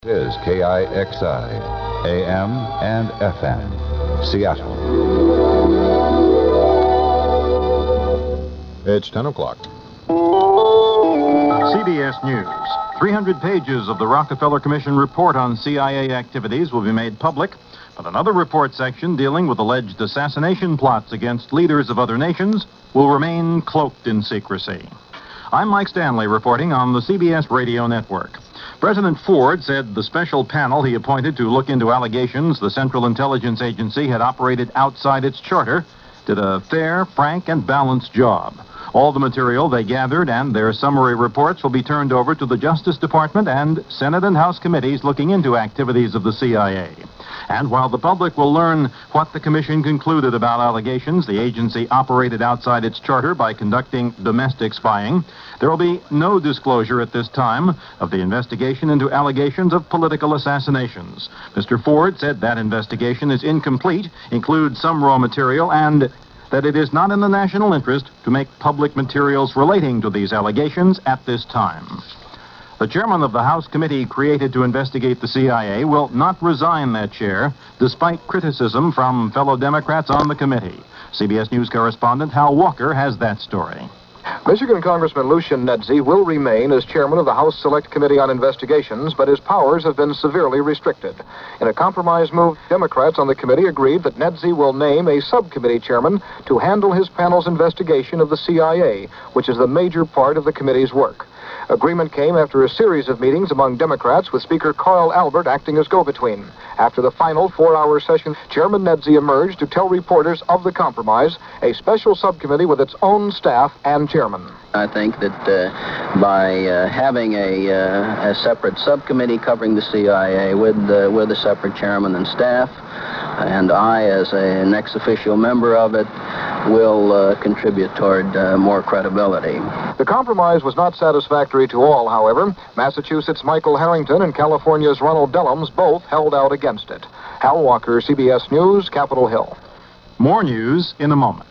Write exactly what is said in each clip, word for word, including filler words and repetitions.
Is K I X I, A M and F M, Seattle. It's ten o'clock. C B S News. three hundred pages of the Rockefeller Commission report on C I A activities will be made public, but another report section dealing with alleged assassination plots against leaders of other nations will remain cloaked in secrecy. I'm Mike Stanley reporting on the C B S Radio Network. President Ford said the special panel he appointed to look into allegations the Central Intelligence Agency had operated outside its charter did a fair, frank, and balanced job. All the material they gathered and their summary reports will be turned over to the Justice Department and Senate and House committees looking into activities of the C I A. And while the public will learn what the commission concluded about allegations the agency operated outside its charter by conducting domestic spying, there will be no disclosure at this time of the investigation into allegations of political assassinations. Mister Ford said that investigation is incomplete, includes some raw material, and that it is not in the national interest to make public materials relating to these allegations at this time. The chairman of the House committee created to investigate the C I A will not resign that chair, despite criticism from fellow Democrats on the committee. C B S News correspondent Hal Walker has that story. Michigan Congressman Lucian Nedzi will remain as chairman of the House Select Committee on Investigations, but his powers have been severely restricted. In a compromise move, Democrats on the committee agreed that Nedzi will name a subcommittee chairman to handle his panel's investigation of the C I A, which is the major part of the committee's work. Agreement came after a series of meetings among Democrats, with Speaker Carl Albert acting as go-between. After the final four-hour session, Chairman Nedzi emerged to tell reporters of the compromise, a special subcommittee with its own staff and chairman. I think that uh, by uh, having a, uh, a separate subcommittee covering the C I A with, uh, with a separate chairman and staff, and I, as an ex-officio member of it, will uh, contribute toward uh, more credibility. The compromise was not satisfactory to all, however. Massachusetts' Michael Harrington and California's Ronald Dellums both held out against it. Hal Walker, C B S News, Capitol Hill. More news in a moment.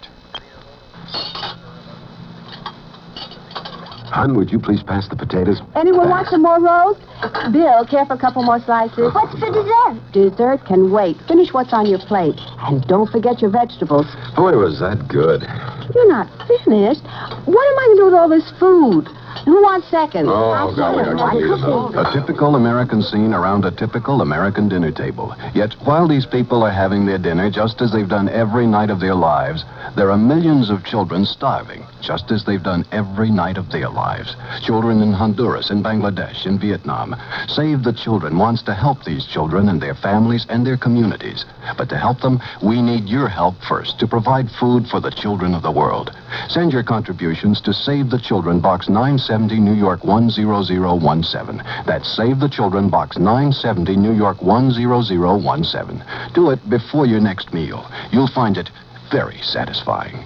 Hon, would you please pass the potatoes? Anyone want some more rolls? Bill, care for a couple more slices? What's for dessert? Dessert can wait. Finish what's on your plate. And don't forget your vegetables. Boy, was that good. You're not finished. What am I going to do with all this food? Who wants seconds? Oh, golly, I can leave it. A typical American scene around a typical American dinner table. Yet, while these people are having their dinner just as they've done every night of their lives, there are millions of children starving, just as they've done every night of their lives. Children in Honduras, in Bangladesh, in Vietnam. Save the Children wants to help these children and their families and their communities. But to help them, we need your help first to provide food for the children of the world. Send your contributions to Save the Children, Box nine seventy, New York one zero zero one seven. That's Save the Children, Box nine seventy, New York one zero zero one seven. Do it before your next meal. You'll find it very satisfying.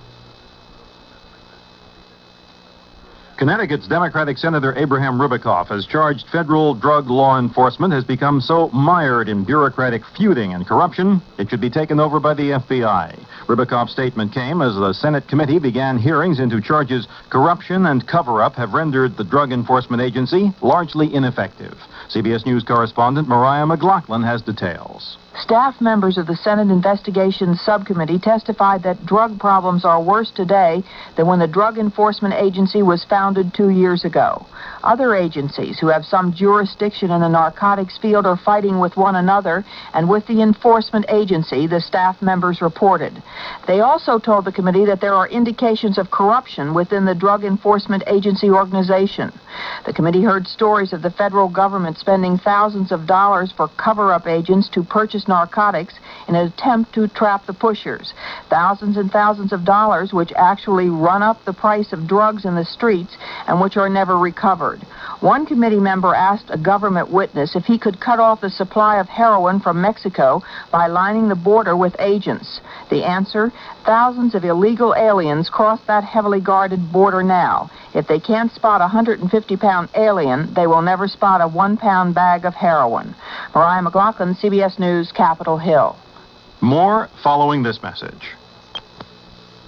Connecticut's Democratic Senator Abraham Rubakoff has charged federal drug law enforcement has become so mired in bureaucratic feuding and corruption, it should be taken over by the F B I. Rubakoff's statement came as the Senate committee began hearings into charges corruption and cover-up have rendered the Drug Enforcement Agency largely ineffective. C B S News correspondent Mariah McLaughlin has details. Staff members of the Senate Investigations Subcommittee testified that drug problems are worse today than when the Drug Enforcement Agency was founded two years ago. Other agencies who have some jurisdiction in the narcotics field are fighting with one another and with the enforcement agency, the staff members reported. They also told the committee that there are indications of corruption within the Drug Enforcement Agency organization. The committee heard stories of the federal government spending thousands of dollars for cover-up agents to purchase narcotics in an attempt to trap the pushers. Thousands and thousands of dollars which actually run up the price of drugs in the streets and which are never recovered. One committee member asked a government witness if he could cut off the supply of heroin from Mexico by lining the border with agents. The answer, thousands of illegal aliens cross that heavily guarded border now. If they can't spot a one hundred fifty pound alien, they will never spot a one pound bag of heroin. Mariah McLaughlin, C B S News, Capitol Hill. More following this message.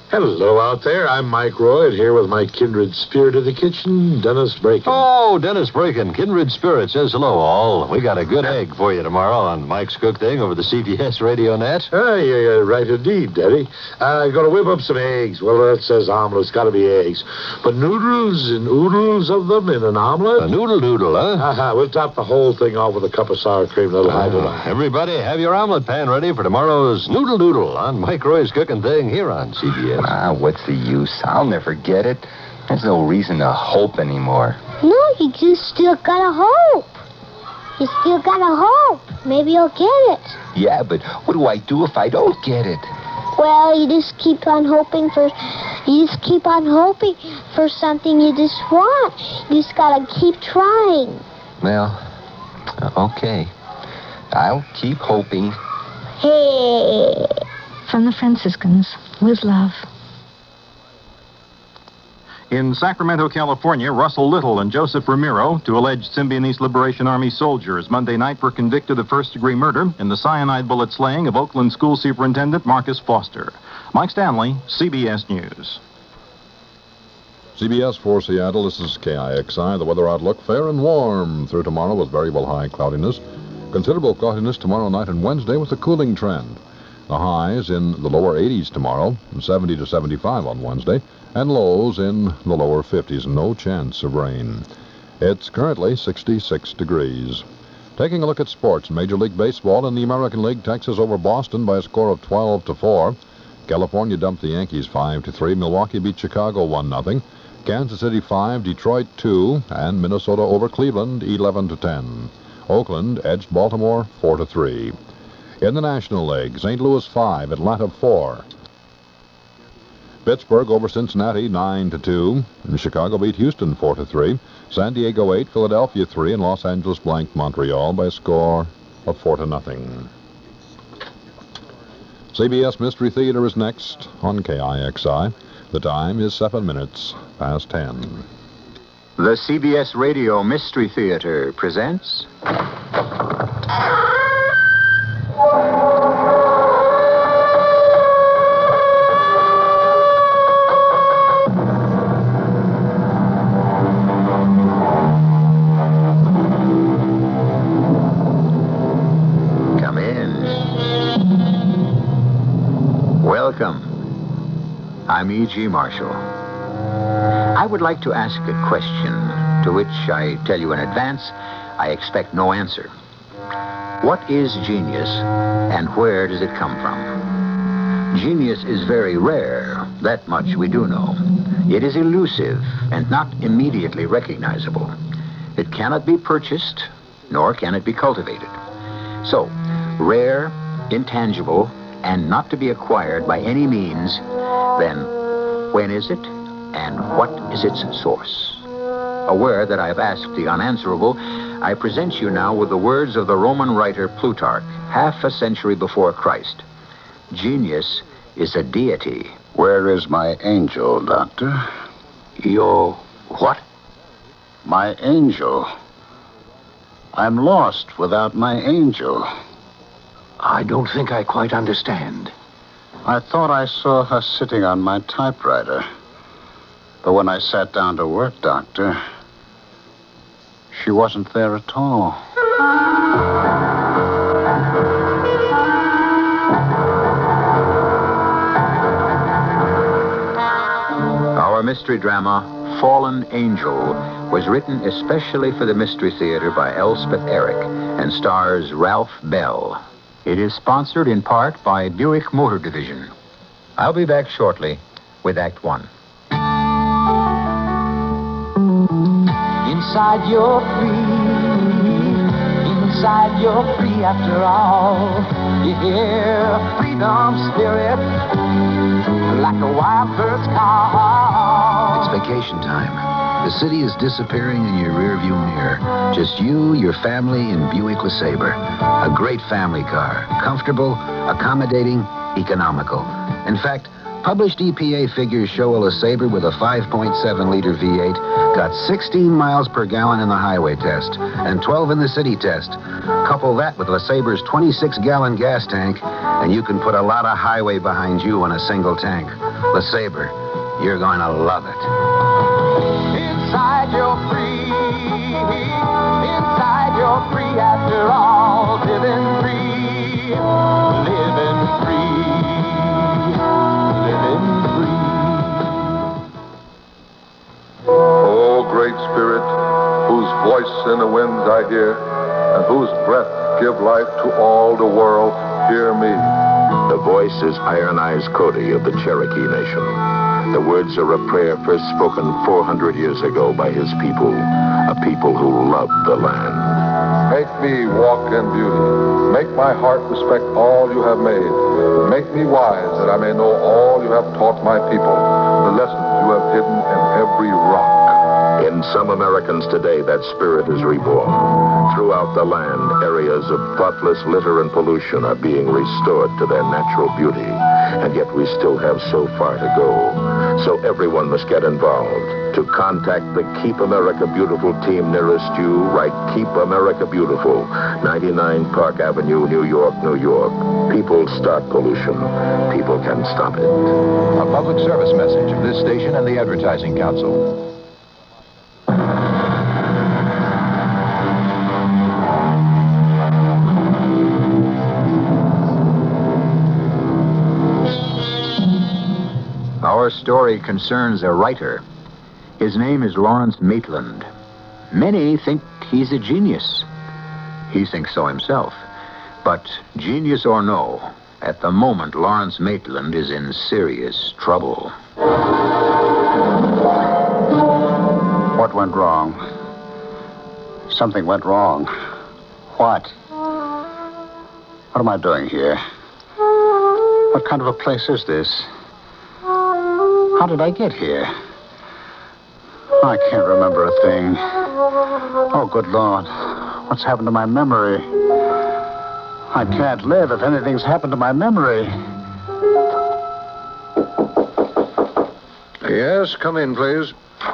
Hello out there. I'm Mike Royd here with my kindred spirit of the kitchen, Dennis Braken. Oh, Dennis Braken, kindred spirit, says hello, all. We got a good egg for you tomorrow on Mike's Cook Thing over the C B S Radio Net. Ah, you're right indeed, Daddy. I'm uh, going to whip up some eggs. Well, that says omelet. It's got to be eggs. But noodles and oodles of them in an omelet? A noodle doodle, huh? Uh-huh. We'll top the whole thing off with a cup of sour cream. That'll hide it on. Everybody, have your omelet pan ready for tomorrow's noodle doodle on Mike Roy's Cooking Thing here on C B S. Ah, what's the use? I'll never get it. There's no reason to hope anymore. No, you just still gotta hope. You still gotta hope. Maybe you'll get it. Yeah, but what do I do if I don't get it? Well, you just keep on hoping for... You just keep on hoping for something you just want. You just gotta keep trying. Well, uh, okay. I'll keep hoping. Hey. From the Franciscans, with love. In Sacramento, California, Russell Little and Joseph Ramiro, two alleged Symbionese Liberation Army soldiers, Monday night were convicted of first-degree murder in the cyanide bullet slaying of Oakland School Superintendent Marcus Foster. Mike Stanley, C B S News. C B S for Seattle, this is K I X I. The weather outlook, fair and warm through tomorrow with variable high cloudiness. Considerable cloudiness tomorrow night and Wednesday with a cooling trend. The highs in the lower eighties tomorrow, from seventy to seventy-five on Wednesday, and lows in the lower fifties. No chance of rain. It's currently sixty-six degrees. Taking a look at sports, Major League Baseball in the American League, Texas over Boston by a score of twelve to four. California dumped the Yankees five to three. Milwaukee beat Chicago one nothing. Kansas City five, Detroit two, and Minnesota over Cleveland eleven to ten. Oakland edged Baltimore four to three. In the National League, Saint Louis five, Atlanta four. Pittsburgh over Cincinnati nine to two. And Chicago beat Houston four to three. San Diego eight, Philadelphia three, and Los Angeles blanked Montreal by a score of four to nothing. C B S Mystery Theater is next on K I X I. The time is seven minutes past ten. The C B S Radio Mystery Theater presents... Come in. Welcome. I'm E G. Marshall. I would like to ask a question to which I tell you in advance I expect no answer. What is genius and where does it come from? Genius is very rare, that much we do know. It is elusive and not immediately recognizable. It cannot be purchased, nor can it be cultivated. So, rare, intangible, and not to be acquired by any means, then when is it? And what is its source? Aware that I have asked the unanswerable, I present you now with the words of the Roman writer Plutarch, half a century before Christ. Genius is a deity. Where is my angel, Doctor? Your what? My angel. I'm lost without my angel. I don't think I quite understand. I thought I saw her sitting on my typewriter. But when I sat down to work, Doctor, she wasn't there at all. Our mystery drama, Fallen Angel, was written especially for the Mystery Theater by Elspeth Eric and stars Ralph Bell. It is sponsored in part by Buick Motor Division. I'll be back shortly with Act One. Inside you're free, inside you're free after all. You hear freedom spirit like a wild bird's call. It's vacation time. The city is disappearing in your rearview mirror. Just you, your family, and Buick LeSabre. A great family car. Comfortable, accommodating, economical. In fact, published E P A figures show a LeSabre with a five point seven liter V eight got sixteen miles per gallon in the highway test and twelve in the city test. Couple that with LeSabre's twenty-six gallon gas tank, and you can put a lot of highway behind you in a single tank. LeSabre, you're going to love it. Inside you're free. Inside you're free after all. Living free. Living free. Living free. O great spirit, whose voice in the winds I hear, and whose breath give life to all the world, hear me. The voice is Iron Eyes Cody of the Cherokee Nation. The words are a prayer first spoken four hundred years ago by his people, a people who loved the land. Make me walk in beauty. Make my heart respect all you have made. Make me wise that I may know all you have taught my people, the lessons you have hidden in every rock. In some Americans today, that spirit is reborn. Throughout the land, areas of thoughtless litter and pollution are being restored to their natural beauty. And yet we still have so far to go. So everyone must get involved. To contact the Keep America Beautiful team nearest you, write Keep America Beautiful, ninety-nine Park Avenue, New York, New York. People start pollution. People can stop it. A public service message of this station and the Advertising Council. Our story concerns a writer. His name is Lawrence Maitland. Many think he's a genius. He thinks so himself. But genius or no, at the moment, Lawrence Maitland is in serious trouble. What went wrong? Something went wrong. What? What am I doing here? What kind of a place is this? How did I get here? I can't remember a thing. Oh, good Lord. What's happened to my memory? I can't live if anything's happened to my memory. Yes, come in, please.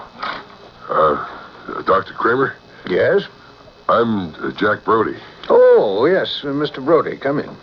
Uh, Doctor Kramer? Yes? I'm uh, Jack Brody. Oh, yes, uh, Mister Brody, come in.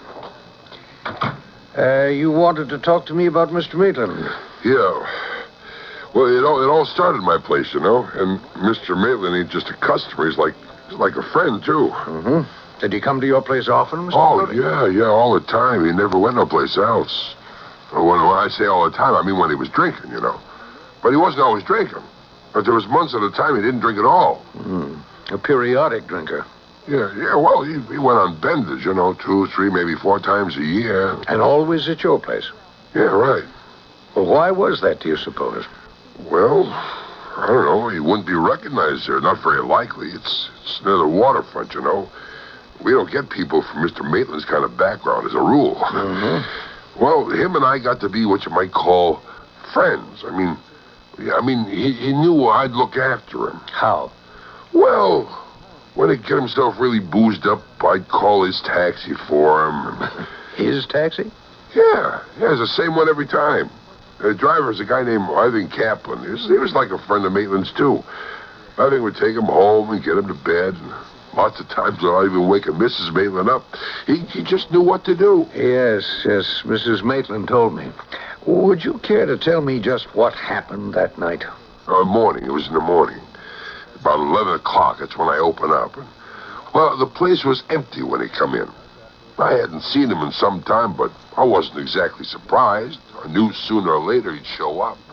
Uh, you wanted to talk to me about Mister Maitland? Yeah. Well, it all, it all started in my place, you know. And Mister Maitland ain't just a customer. He's like he's like a friend, too. Mm-hmm. Did he come to your place often, Mister Oh, Brody? yeah, yeah, all the time. He never went no place else. When, when I say all the time, I mean when he was drinking, you know. But he wasn't always drinking. But there was months at a time he didn't drink at all. Mm. A periodic drinker. Yeah, yeah, well, he, he went on benders, you know, two, three, maybe four times a year. And always at your place? Yeah, right. Well, why was that, do you suppose? Well, I don't know. He wouldn't be recognized there. Not very likely. It's, it's near the waterfront, you know. We don't get people from Mister Maitland's kind of background as a rule. Mm-hmm. Well, him and I got to be what you might call friends. I mean, yeah, I mean, he, he knew I'd look after him. How? Well, when he'd get himself really boozed up, I'd call his taxi for him. His taxi? Yeah, yeah, it's the same one every time. The driver's a guy named Irving Kaplan. He was, he was like a friend of Maitland's, too. Irving would take him home and get him to bed. And lots of times without even waking Missus Maitland up. He, he just knew what to do. Yes, yes, Missus Maitland told me. Would you care to tell me just what happened that night? Uh, morning. It was in the morning. About eleven o'clock. That's when I opened up. And, well, the place was empty when he come in. I hadn't seen him in some time, but I wasn't exactly surprised. I knew sooner or later he'd show up.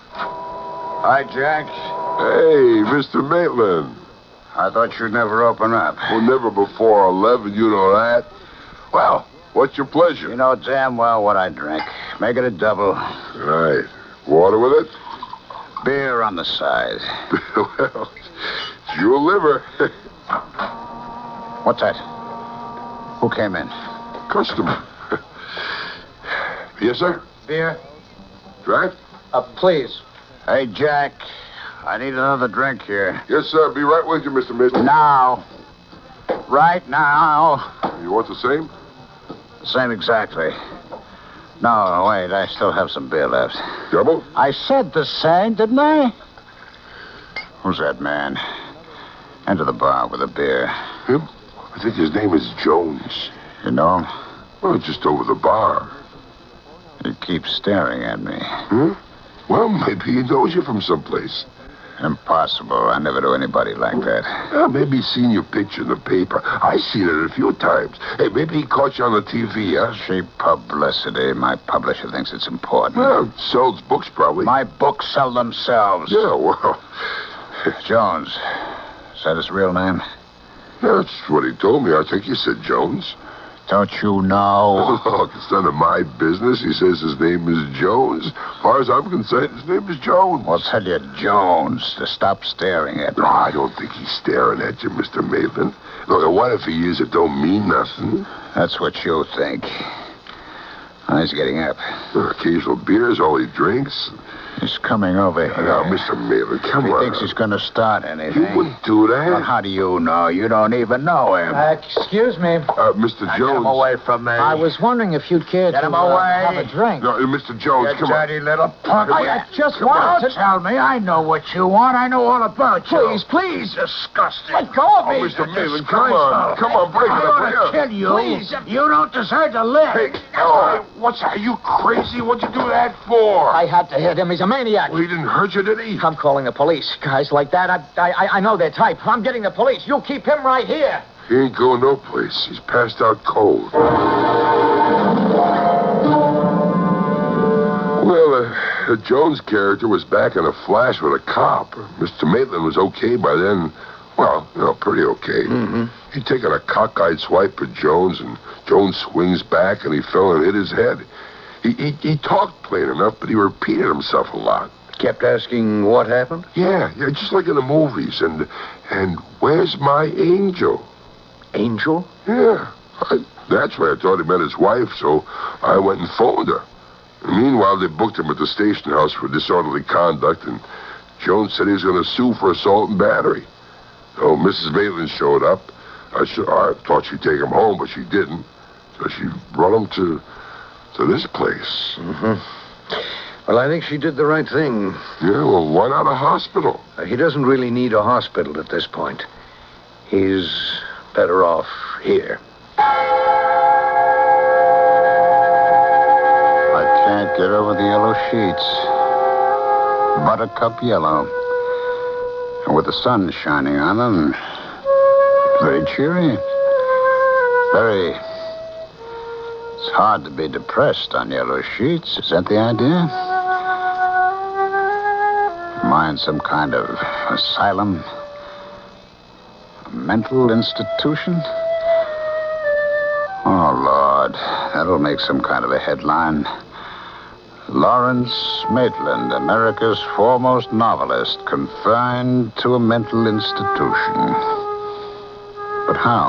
Hi, Jack. Hey, Mister Maitland. I thought you'd never open up. Well, never before eleven, you know that. Well, what's your pleasure? You know damn well what I drink. Make it a double. Right. Water with it? Beer on the side. Well, it's your liver. What's that? Who came in? Customer. Yes, sir? Beer? Draft? Uh, please. Hey, Jack. I need another drink here. Yes, sir. Be right with you, Mister Maitland. Now. Right now. You want the same? The same exactly. No, wait. I still have some beer left. Double? I said the same, didn't I? Who's that man? Enter the bar with a beer. Him? I think his name is Jones. You know him? Well, just over the bar. He keeps staring at me. Hmm? Well, maybe he knows you from someplace. Impossible. I never knew anybody like that. Well, maybe he's seen your picture in the paper. I've seen it a few times. Hey, maybe he caught you on the T V, huh? Cheap publicity. My publisher thinks it's important. Well, sells books, probably. My books sell themselves. Yeah, well... Jones. Is that his real name? That's what he told me. I think he said Jones. Don't you know? Look, it's none of my business. He says his name is Jones. As far as I'm concerned, his name is Jones. Well, tell you, Jones, to stop staring at me. No, I don't think he's staring at you, Mister Maitland. Look, what if he is? It don't mean nothing. That's what you think. Oh, he's getting up. Uh, occasional beer is all he drinks. He's coming over here. Now, Mister Maitland, come he on. He thinks he's going to start anything. He wouldn't do that. Well, how do you know? You don't even know him. Uh, excuse me. Uh, Mister Now, Jones. Get him away from me. I was wondering if you'd care Get to him uh, away. have a drink. No, uh, Mister Jones, You come dirty on. little punk. I, I just Come wanted on, to... tell me. I know what you want. I know all about you. Please, please. Disgusting. Let go of me. Oh, Mister Maitland, come on. Come on, break I it want up to kill you. Please. You don't deserve to live. Hey, oh, what's that? Are you crazy? What'd you do that for? I had to hit him. He's a maniac. Well, he didn't hurt you, did he? I'm calling the police. Guys like that, I, I, I know their type. I'm getting the police. You keep him right here. He ain't going no place. He's passed out cold. Well, uh, the Jones character was back in a flash with a cop. Mister Maitland was okay by then. Well, you know, pretty okay. Mm-hmm. He'd taken a cockeyed swipe at Jones, and Jones swings back, and he fell and hit his head. He, he, he talked plain enough, but he repeated himself a lot. Kept asking what happened? Yeah, yeah, just like in the movies. And and where's my angel? Angel? Yeah. I, naturally, I thought he meant his wife, so I went and phoned her. And meanwhile, they booked him at the station house for disorderly conduct, and Jones said he was going to sue for assault and battery. So Missus Maitland showed up. I, sh- I thought she'd take him home, but she didn't. So she brought him to to this place. Mm-hmm. Well, I think she did the right thing. Yeah, well, why not a hospital? Uh, he doesn't really need a hospital at this point. He's better off here. I can't get over the yellow sheets. Buttercup yellow. And with the sun shining on them, very cheery. Very... It's hard to be depressed on yellow sheets. Is that the idea? Am I in some kind of asylum? A mental institution? Oh, Lord. That'll make some kind of a headline. Lawrence Maitland, America's foremost novelist, confined to a mental institution. But how?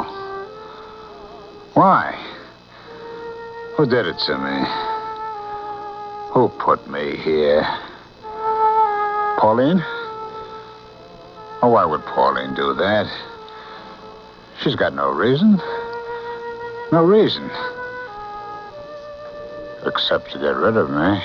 Why? Who did it to me? Who put me here? Pauline? Oh, why would Pauline do that? She's got no reason. No reason. Except to get rid of me.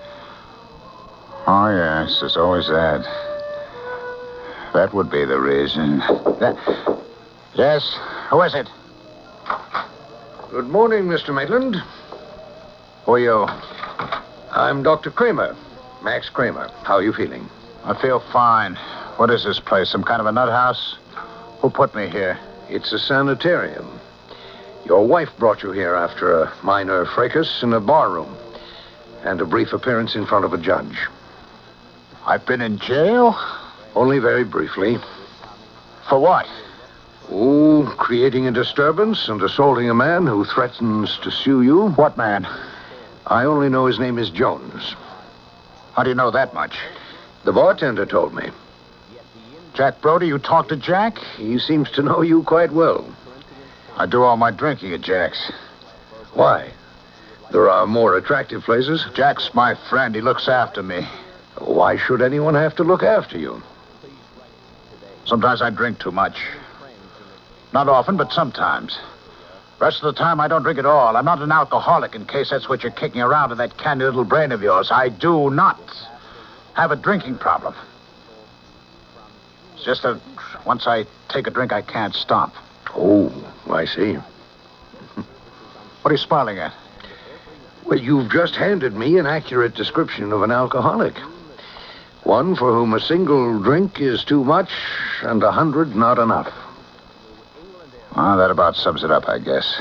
Oh, yes, there's always that. That would be the reason. That... Yes, who is it? Good morning, Mister Maitland. Who are you? I'm Doctor Kramer, Max Kramer. How are you feeling? I feel fine. What is this place, some kind of a nut house? Who put me here? It's a sanitarium. Your wife brought you here after a minor fracas in a barroom and a brief appearance in front of a judge. I've been in jail? Only very briefly. For what? Oh, creating a disturbance and assaulting a man who threatens to sue you. What man? I only know his name is Jones. How do you know that much? The bartender told me. Jack Brody, you talked to Jack? He seems to know you quite well. I do all my drinking at Jack's. Why? There are more attractive places. Jack's my friend. He looks after me. Why should anyone have to look after you? Sometimes I drink too much. Not often, but sometimes. Rest of the time, I don't drink at all. I'm not an alcoholic, in case that's what you're kicking around in that candy little brain of yours. I do not have a drinking problem. It's just that once I take a drink, I can't stop. Oh, I see. What are you smiling at? Well, you've just handed me an accurate description of an alcoholic. One for whom a single drink is too much and a hundred not enough. Well, that about sums it up, I guess.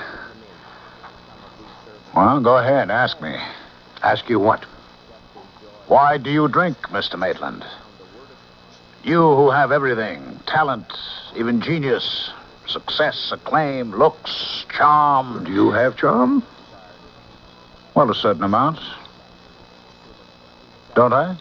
Well, go ahead, ask me. Ask you what? Why do you drink, Mister Maitland? You who have everything, talent, even genius, success, acclaim, looks, charm. Do you have charm? Well, a certain amount. Don't I?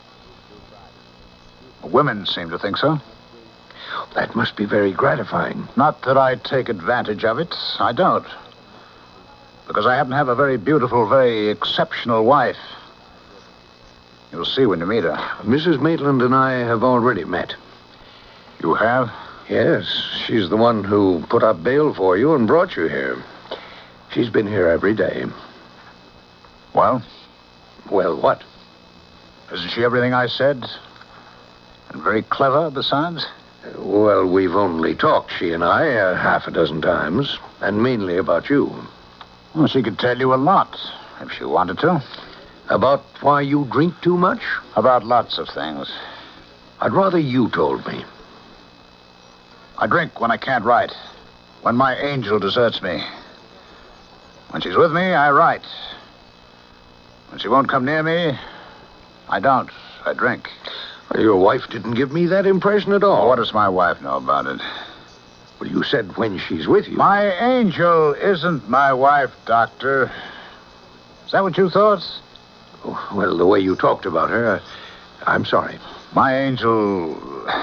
Women seem to think so. That must be very gratifying. Not that I take advantage of it. I don't. Because I happen to have a very beautiful, very exceptional wife. You'll see when you meet her. Missus Maitland and I have already met. You have? Yes. She's the one who put up bail for you and brought you here. She's been here every day. Well? Well, what? Isn't she everything I said? And very clever, besides? Well, we've only talked, she and I, uh, half a dozen times, and mainly about you. Well, she could tell you a lot, if she wanted to. About why you drink too much? About lots of things. I'd rather you told me. I drink when I can't write. When my angel deserts me. When she's with me, I write. When she won't come near me, I don't. I drink. Your wife didn't give me that impression at all. Well, what does my wife know about it? Well, you said when she's with you. My angel isn't my wife, Doctor. Is that what you thought? Oh, well, the way you talked about her, uh, I'm sorry. My angel...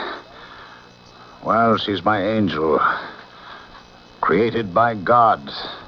Well, she's my angel. Created by God.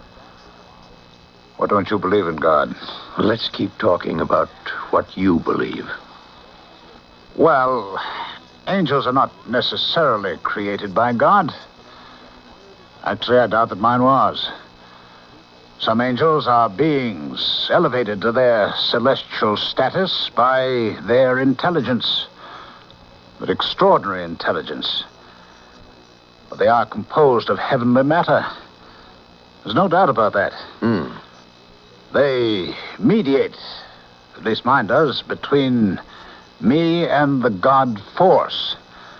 Or don't you believe in God? Well, let's keep talking about what you believe. Well, angels are not necessarily created by God. Actually, I doubt that mine was. Some angels are beings elevated to their celestial status by their intelligence. But extraordinary intelligence. But they are composed of heavenly matter. There's no doubt about that. Hmm. They mediate, at least mine does, between me and the God force.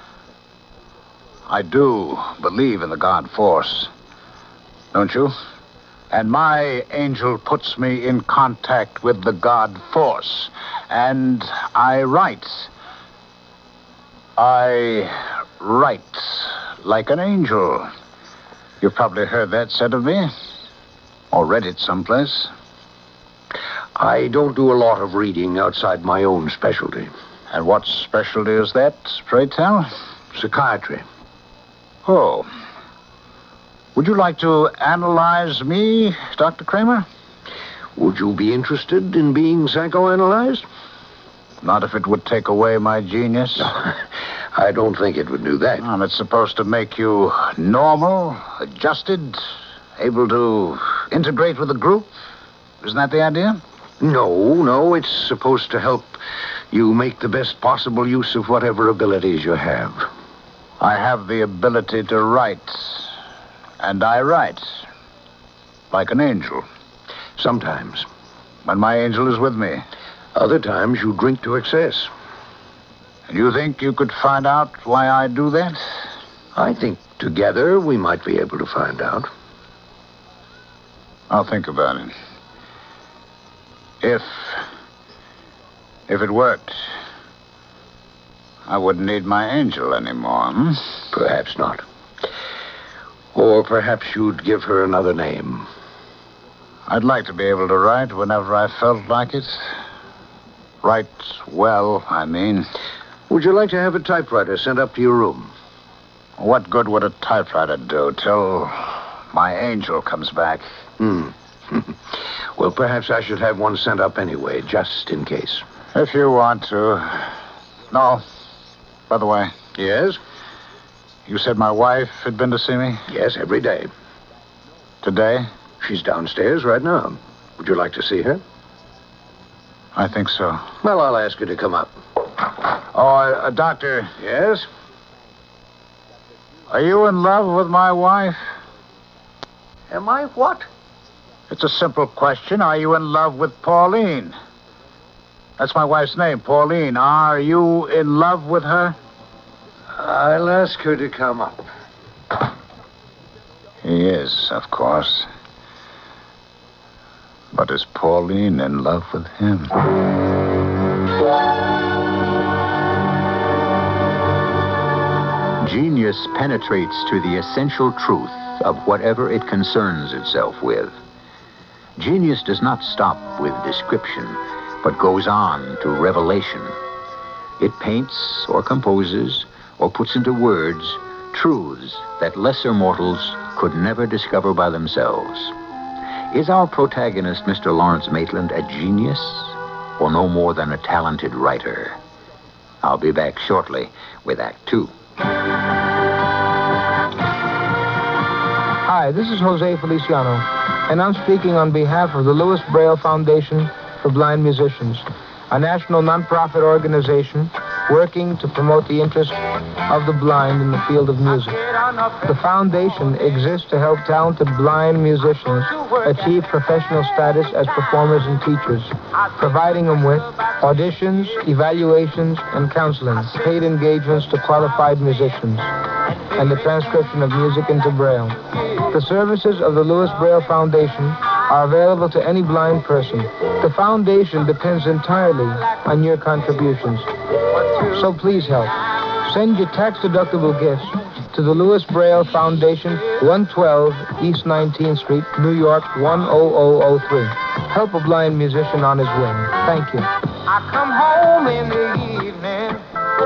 I do believe in the God force. Don't you? And my angel puts me in contact with the God force. And I write. I write like an angel. You've probably heard that said of me. Or read it someplace. I don't do a lot of reading outside my own specialty. And what specialty is that, pray tell? Psychiatry. Oh. Would you like to analyze me, Doctor Kramer? Would you be interested in being psychoanalyzed? Not if it would take away my genius. I don't think it would do that. And it's supposed to make you normal, adjusted, able to integrate with the group. Isn't that the idea? No, no. It's supposed to help you make the best possible use of whatever abilities you have. I have the ability to write. And I write. Like an angel. Sometimes. When my angel is with me. Other times you drink to excess. And you think you could find out why I do that? I think together we might be able to find out. I'll think about it. If... If it worked, I wouldn't need my angel anymore, hmm? Perhaps not. Or perhaps you'd give her another name. I'd like to be able to write whenever I felt like it. Write well, I mean. Would you like to have a typewriter sent up to your room? What good would a typewriter do till my angel comes back? Hmm. Well, perhaps I should have one sent up anyway, just in case. If you want to. No. By the way. Yes? You said my wife had been to see me? Yes, every day. Today? She's downstairs right now. Would you like to see her? I think so. Well, I'll ask her to come up. Oh, uh, uh, Doctor. Yes? Are you in love with my wife? Am I what? It's a simple question. Are you in love with Pauline? That's my wife's name, Pauline. Are you in love with her? I'll ask her to come up. He is, of course. But is Pauline in love with him? Genius penetrates to the essential truth of whatever it concerns itself with. Genius does not stop with description, but goes on to revelation. It paints or composes or puts into words truths that lesser mortals could never discover by themselves. Is our protagonist, Mister Lawrence Maitland, a genius or no more than a talented writer? I'll be back shortly with Act Two. Hi, this is Jose Feliciano, and I'm speaking on behalf of the Louis Braille Foundation for Blind Musicians, a national nonprofit organization working to promote the interest of the blind in the field of music. The foundation exists to help talented blind musicians achieve professional status as performers and teachers, providing them with auditions, evaluations, and counseling, paid engagements to qualified musicians, and the transcription of music into Braille. The services of the Louis Braille Foundation are available to any blind person. The foundation depends entirely on your contributions. So please help. Send your tax-deductible gifts to the Louis Braille Foundation, one twelve East nineteenth Street, New York, one oh oh oh three. Help a blind musician on his way. Thank you. I come home in the evening.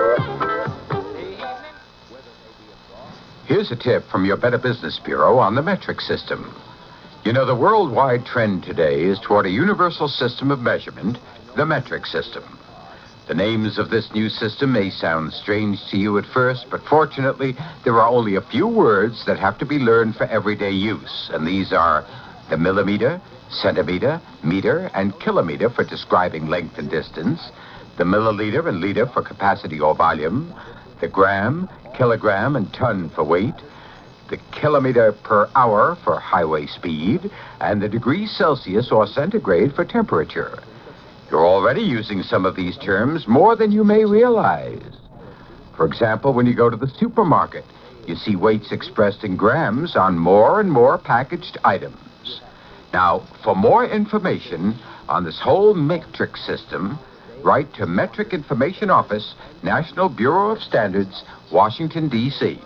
Here's a tip from your Better Business Bureau on the metric system. You know, the worldwide trend today is toward a universal system of measurement, the metric system. The names of this new system may sound strange to you at first, but fortunately, there are only a few words that have to be learned for everyday use, and these are the millimeter, centimeter, meter, and kilometer for describing length and distance, the milliliter and liter for capacity or volume, the gram, kilogram, and ton for weight, the kilometer per hour for highway speed, and the degrees Celsius or centigrade for temperature. You're already using some of these terms more than you may realize. For example, when you go to the supermarket, you see weights expressed in grams on more and more packaged items. Now, for more information on this whole metric system, write to Metric Information Office, National Bureau of Standards, Washington, D C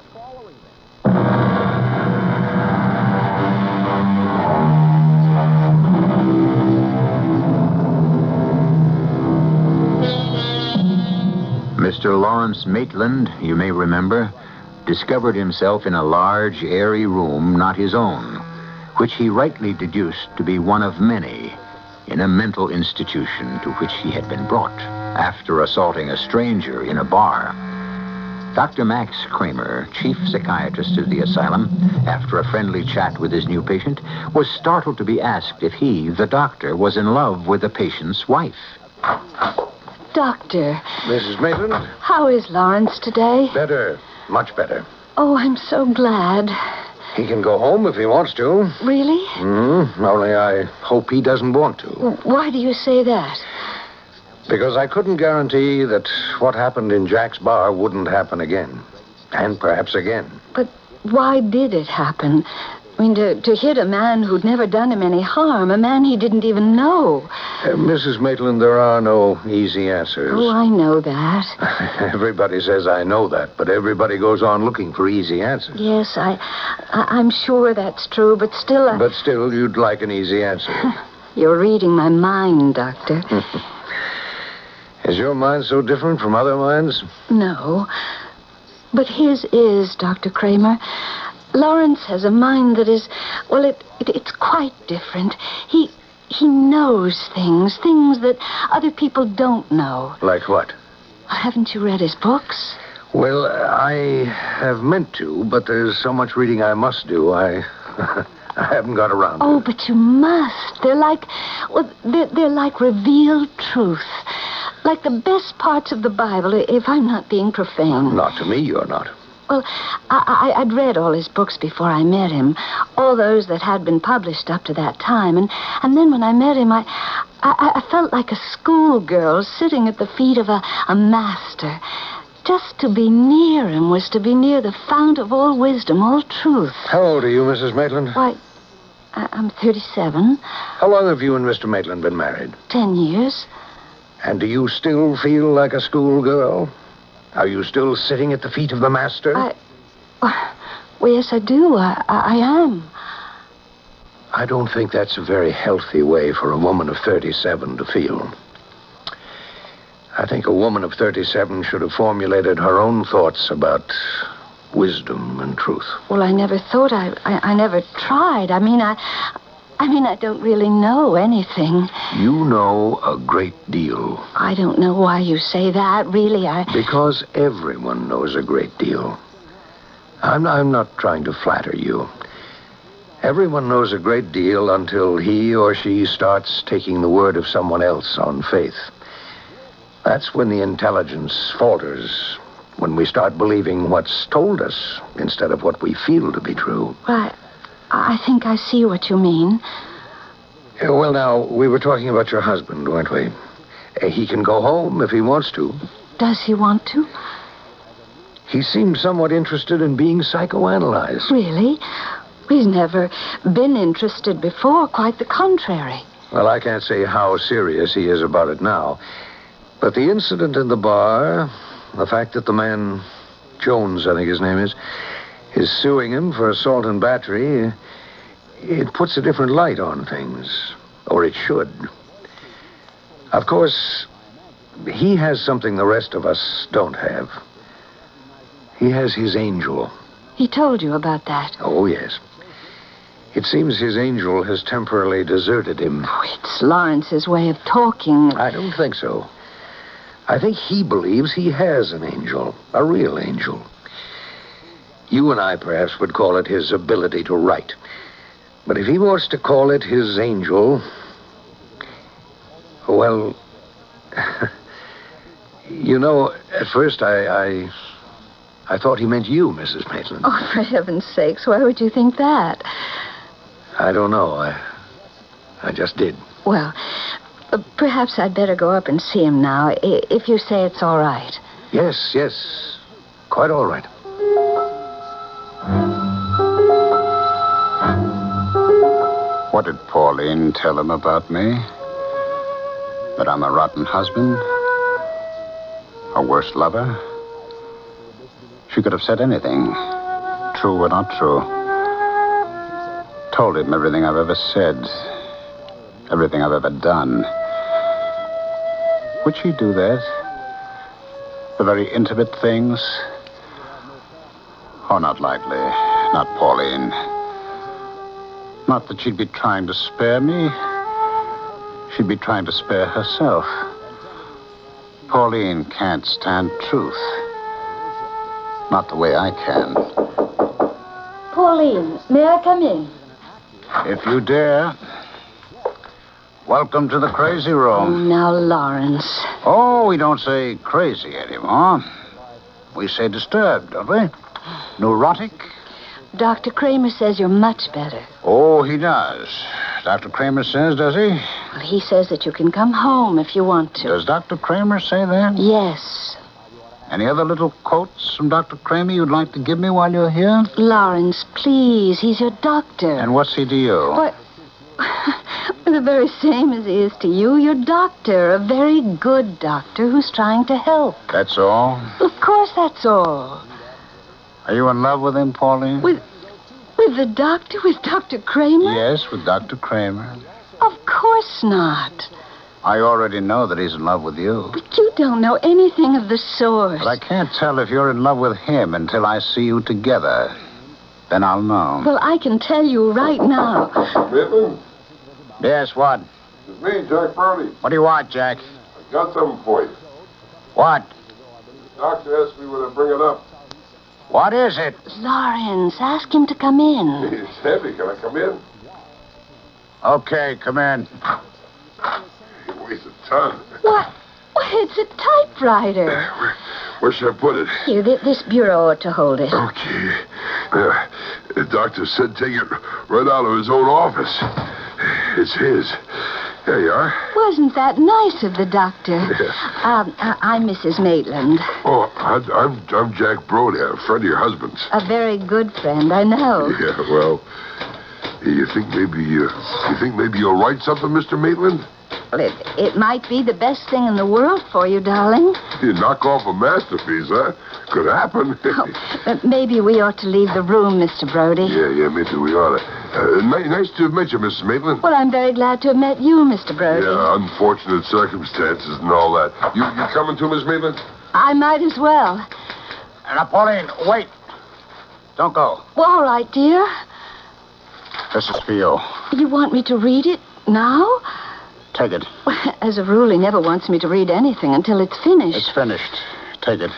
Mister Lawrence Maitland, you may remember, discovered himself in a large, airy room not his own, which he rightly deduced to be one of many in a mental institution to which he had been brought after assaulting a stranger in a bar. Doctor Max Kramer, chief psychiatrist of the asylum, after a friendly chat with his new patient, was startled to be asked if he, the doctor, was in love with the patient's wife. Doctor. Missus Maitland? How is Lawrence today? Better. Much better. Oh, I'm so glad. He can go home if he wants to. Really? Mm-hmm. Only I hope he doesn't want to. Why do you say that? Because I couldn't guarantee that what happened in Jack's bar wouldn't happen again. And perhaps again. But why did it happen? I mean, to, to hit a man who'd never done him any harm, a man he didn't even know. Uh, Missus Maitland, there are no easy answers. Oh, I know that. Everybody says I know that, but everybody goes on looking for easy answers. Yes, I, I, I'm sure that's true, but still... I... But still, you'd like an easy answer. You're reading my mind, Doctor. Is your mind so different from other minds? No. But his is, Doctor Kramer. Lawrence has a mind that is, well, it, it it's quite different. He he knows things, things that other people don't know. Like what? Haven't you read his books? Well, I have meant to, but there's so much reading I must do, I I haven't got around to Oh, it. but you must. They're like, well, they're, they're like revealed truth. Like the best parts of the Bible, if I'm not being profane. Not to me, you're not. Well, I, I, I'd read all his books before I met him, all those that had been published up to that time. And, and then when I met him, I, I, I felt like a schoolgirl sitting at the feet of a, a master. Just to be near him was to be near the fount of all wisdom, all truth. How old are you, Missus Maitland? Why, I, I'm thirty-seven. How long have you and Mister Maitland been married? Ten years. And do you still feel like a schoolgirl? Are you still sitting at the feet of the master? I... Well, yes, I do. I, I, I am. I don't think that's a very healthy way for a woman of thirty-seven to feel. I think a woman of thirty-seven should have formulated her own thoughts about wisdom and truth. Well, I never thought I... I, I never tried. I mean, I... I mean, I don't really know anything. You know a great deal. I don't know why you say that. Really, I... Because everyone knows a great deal. I'm, I'm not trying to flatter you. Everyone knows a great deal until he or she starts taking the word of someone else on faith. That's when the intelligence falters, when we start believing what's told us instead of what we feel to be true. Right. I think I see what you mean. Yeah, well, now, we were talking about your husband, weren't we? Uh, he can go home if he wants to. Does he want to? He seems somewhat interested in being psychoanalyzed. Really? He's never been interested before, quite the contrary. Well, I can't say how serious he is about it now. But the incident in the bar, the fact that the man, Jones, I think his name is, is suing him for assault and battery, it puts a different light on things. Or it should. Of course, he has something the rest of us don't have. He has his angel. He told you about that? Oh, yes. It seems his angel has temporarily deserted him. Oh, it's Lawrence's way of talking. I don't think so. I think he believes he has an angel, a real angel. You and I perhaps would call it his ability to write. But if he wants to call it his angel, well, you know, at first I, I, I thought he meant you, Missus Maitland. Oh, for heaven's sakes, why would you think that? I don't know. I, I just did. Well, uh, perhaps I'd better go up and see him now, i- if you say it's all right. Yes, yes, quite all right. What did Pauline tell him about me? That I'm a rotten husband? A worse lover? She could have said anything, true or not true. Told him everything I've ever said, everything I've ever done. Would she do that? The very intimate things? Oh, not likely. Not Pauline. Not that she'd be trying to spare me. She'd be trying to spare herself. Pauline can't stand truth. Not the way I can. Pauline, may I come in? If you dare. Welcome to the crazy Oh, room. now, Lawrence. Oh, we don't say crazy anymore. We say disturbed, don't we? Neurotic? Doctor Kramer says you're much better. Oh, he does. Doctor Kramer says, does he? Well, he says that you can come home if you want to. Does Doctor Kramer say that? Yes. Any other little quotes from Doctor Kramer you'd like to give me while you're here? Lawrence, please. He's your doctor. And what's he to you? What? The very same as he is to you. Your doctor. A very good doctor who's trying to help. That's all? Of course that's all. Are you in love with him, Pauline? With... with the doctor? With Doctor Kramer? Yes, with Doctor Kramer. Of course not. I already know that he's in love with you. But you don't know anything of the sort. But I can't tell if you're in love with him until I see you together. Then I'll know. Well, I can tell you right now. Maitland? Yes, what? It's me, Jack Brody. What do you want, Jack? I got something for you. What? The doctor asked me whether to bring it up. What is it? Lawrence, ask him to come in. It's heavy. Can I come in? Okay, come in. He weighs a ton. What? Well, it's a typewriter. Where should I put it? Here, th- this bureau ought to hold it. Okay. Uh, the doctor said take it right out of his own office. It's his. There you are. Wasn't that nice of the doctor? Yeah. Um, I- I'm Missus Maitland. Oh, I, I'm I'm Jack Brody, a friend of your husband's. A very good friend, I know. Yeah, well, you think maybe you you think maybe you'll write something, Mister Maitland? Well, it, it might be the best thing in the world for you, darling. You knock off a masterpiece, huh? Could happen. But maybe we ought to leave the room, Mister Brody. Yeah, yeah, maybe we ought to. Uh, ni- nice to have met you, Missus Maitland. Well, I'm very glad to have met you, Mister Brody. Yeah, unfortunate circumstances and all that. You you coming too, Miss Maitland? I might as well. Now, Pauline, wait. Don't go. Well, all right, dear. This is for you. You want me to read it now? Take it. As a rule, he never wants me to read anything until it's finished. It's finished. Take it.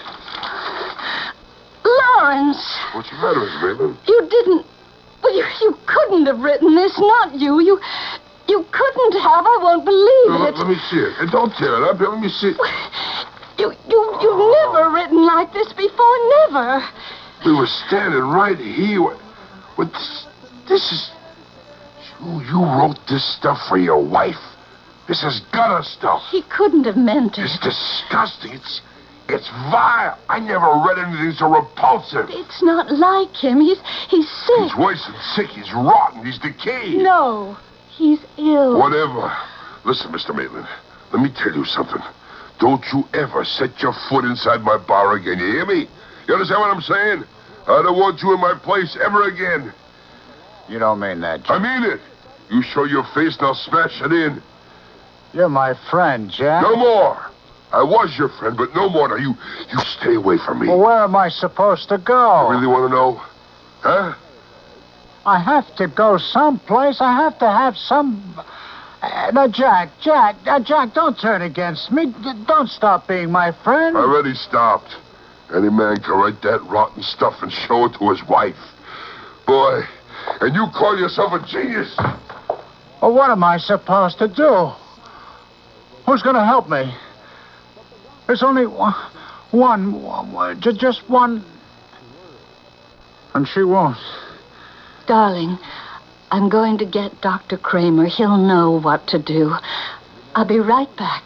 Lawrence! What's the matter, Miss Maitland? You didn't... Well, you, you couldn't have written this, not you. You you couldn't have. I won't believe No, it. let, let me see it. And don't tear it up. Here, let me see it. You, you, you've never written like this before, never. We were standing right here. With this, this is... You, you wrote this stuff for your wife? This is gutter stuff. He couldn't have meant it. It's disgusting. It's it's vile. I never read anything so repulsive. It's not like him. He's he's sick. He's worse than sick. He's rotten. He's decayed. No, he's ill. Whatever. Listen, Mister Maitland, let me tell you something. Don't you ever set your foot inside my bar again. You hear me? You understand what I'm saying? I don't want you in my place ever again. You don't mean that, Jack. I mean it. You show your face and I'll smash it in. You're my friend, Jack. No more. I was your friend, but no more. Now, you, you stay away from me. Well, where am I supposed to go? You really want to know? Huh? I have to go someplace. I have to have some... Uh, now, Jack, Jack, uh, Jack, don't turn against me. D- don't stop being my friend. I already stopped. Any man can write that rotten stuff and show it to his wife. Boy, and you call yourself a genius. Well, what am I supposed to do? Who's going to help me? There's only one, one, one, just one. And she won't. Darling, I'm going to get Doctor Kramer. He'll know what to do. I'll be right back.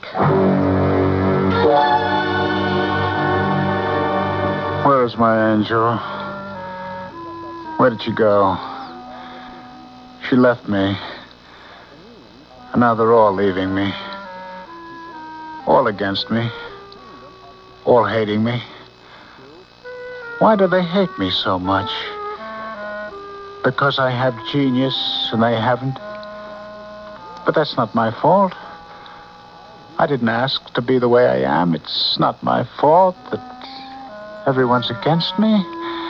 Where is my angel? Where did she go? She left me. And now they're all leaving me. All against me. All hating me. Why do they hate me so much? Because I have genius and they haven't? But that's not my fault. I didn't ask to be the way I am. It's not my fault that everyone's against me.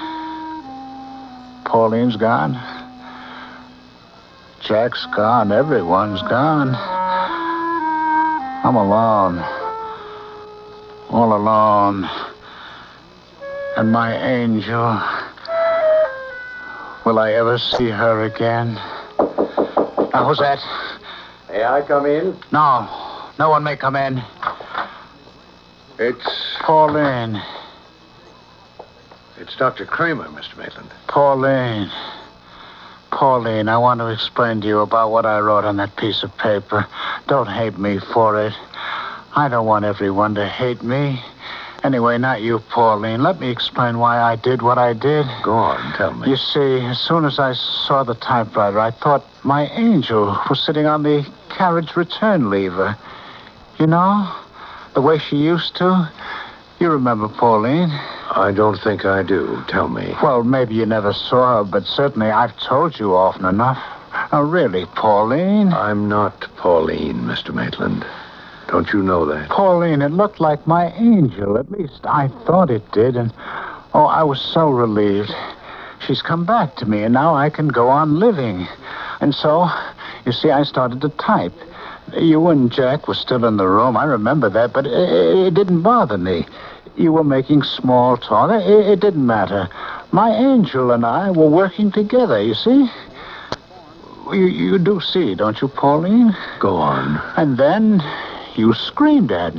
Pauline's gone. Jack's gone. Everyone's gone. I'm alone. All alone. And my angel... Will I ever see her again? Now, who's that? May I come in? No. No one may come in. It's... Pauline. It's Doctor Kramer, Mister Maitland. Pauline. Pauline, I want to explain to you about what I wrote on that piece of paper. Don't hate me for it. I don't want everyone to hate me. Anyway, not you, Pauline. Let me explain why I did what I did. Go on, tell me. You see, as soon as I saw the typewriter, I thought my angel was sitting on the carriage return lever. You know, the way she used to. You remember Pauline? I don't think I do. Tell me. Well, maybe you never saw her, but certainly I've told you often enough. Oh, really, Pauline? I'm not Pauline, Mister Maitland. Don't you know that? Pauline, it looked like my angel. At least I thought it did. And, oh, I was so relieved. She's come back to me, and now I can go on living. And so, you see, I started to type. You and Jack were still in the room. I remember that, but it, it didn't bother me. You were making small talk. It, it didn't matter. My angel and I were working together, you see? You, you do see, don't you, Pauline? Go on. And then... you screamed at me.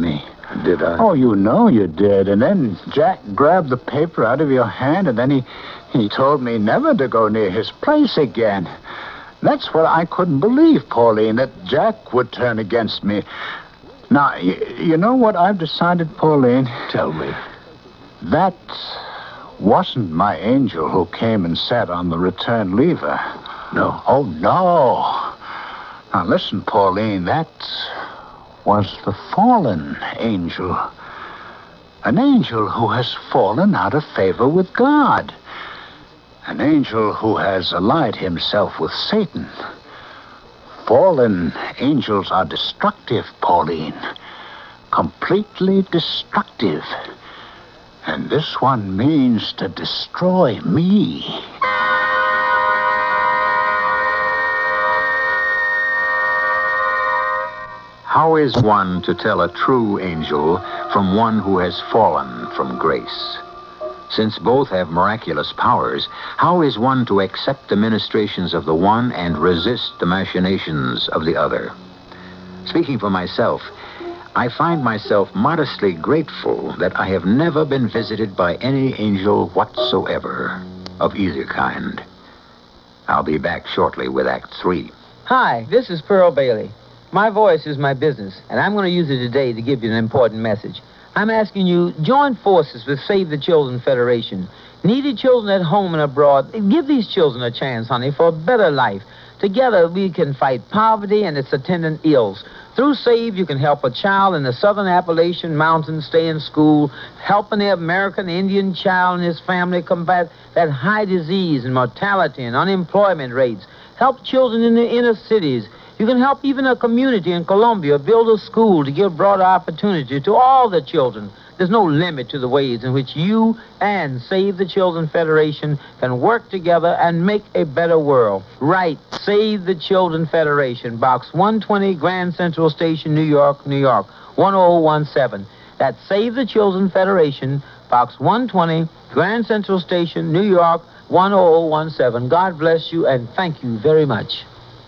Did I? Oh, you know you did. And then Jack grabbed the paper out of your hand, and then he, he told me never to go near his place again. That's what I couldn't believe, Pauline, that Jack would turn against me. Now, you, you know what I've decided, Pauline? Tell me. That wasn't my angel who came and sat on the return lever. No. Oh, no. Now, listen, Pauline, that was the fallen angel. An angel who has fallen out of favor with God. An angel who has allied himself with Satan. Fallen angels are destructive, Pauline. Completely destructive. And this one means to destroy me. How is one to tell a true angel from one who has fallen from grace? Since both have miraculous powers, how is one to accept the ministrations of the one and resist the machinations of the other? Speaking for myself, I find myself modestly grateful that I have never been visited by any angel whatsoever of either kind. I'll be back shortly with Act Three. Hi, this is Pearl Bailey. My voice is my business, and I'm going to use it today to give you an important message. I'm asking you, join forces with Save the Children Federation. Needy children at home and abroad, give these children a chance, honey, for a better life. Together, we can fight poverty and its attendant ills. Through SAVE, you can help a child in the southern Appalachian Mountains stay in school, helping the American Indian child and his family combat that high disease and mortality and unemployment rates. Help children in the inner cities. You can help even a community in Colombia build a school to give broader opportunity to all the children. There's no limit to the ways in which you and Save the Children Federation can work together and make a better world. Right, Save the Children Federation, Box one twenty, Grand Central Station, New York, New York, one oh one seven. That's Save the Children Federation, Box one twenty, Grand Central Station, New York, one oh one seven. God bless you, and thank you very much.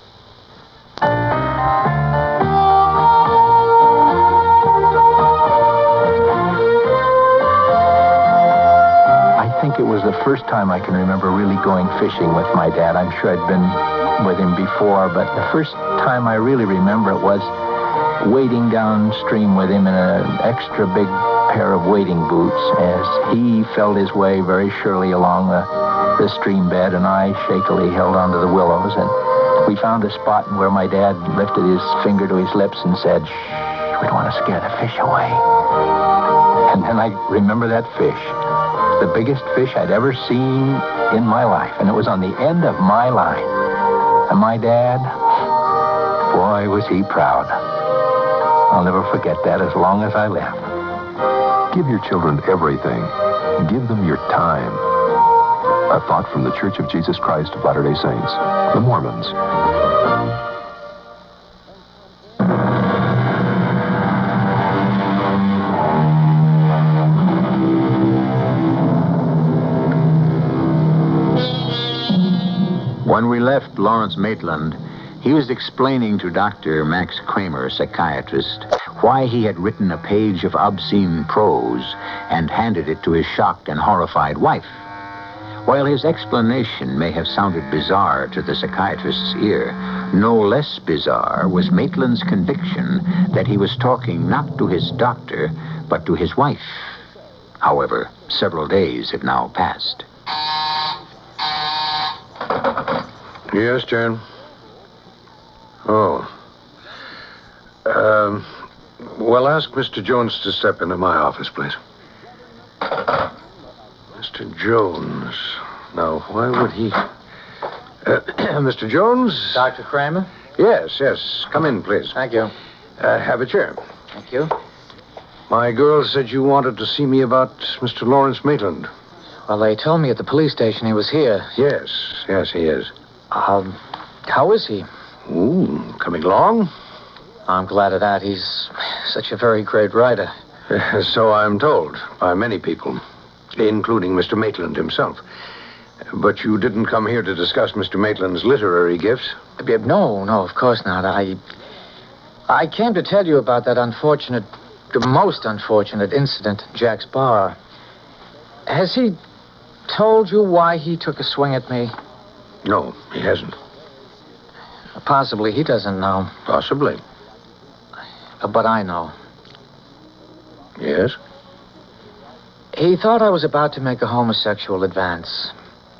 I think it was the first time I can remember really going fishing with my dad. I'm sure I'd been with him before, but the first time I really remember it was wading downstream with him in an extra big pair of wading boots as he felt his way very surely along the, the stream bed, and I shakily held onto the willows, and we found a spot where my dad lifted his finger to his lips and said, "Shh, we don't want to scare the fish away." And then I remember that fish, the biggest fish I'd ever seen in my life, and it was on the end of my line. And my dad, boy, was he proud. I'll never forget that as long as I live. Give your children everything. Give them your time. A thought from the Church of Jesus Christ of Latter-day Saints, the Mormons. When we left Lawrence Maitland, he was explaining to Doctor Max Kramer, psychiatrist, why he had written a page of obscene prose and handed it to his shocked and horrified wife. While his explanation may have sounded bizarre to the psychiatrist's ear, no less bizarre was Maitland's conviction that he was talking not to his doctor, but to his wife. However, several days have now passed. Yes, Jan? Oh. Um, well, ask Mister Jones to step into my office, please. Mister Jones. Now, why would he... Uh, Mister Jones? Doctor Kramer? Yes, yes. Come in, please. Thank you. Uh, have a chair. Thank you. My girl said you wanted to see me about Mister Lawrence Maitland. Well, they told me at the police station he was here. Yes, yes, he is. Um, how is he? Ooh, coming along? I'm glad of that. He's such a very great writer. So I'm told by many people, including Mister Maitland himself. But you didn't come here to discuss Mister Maitland's literary gifts? No, no, of course not. I... I came to tell you about that unfortunate the most unfortunate incident at Jack's bar. Has he told you why he took a swing at me? No, he hasn't. Possibly he doesn't know. Possibly. But I know. Yes? He thought I was about to make a homosexual advance.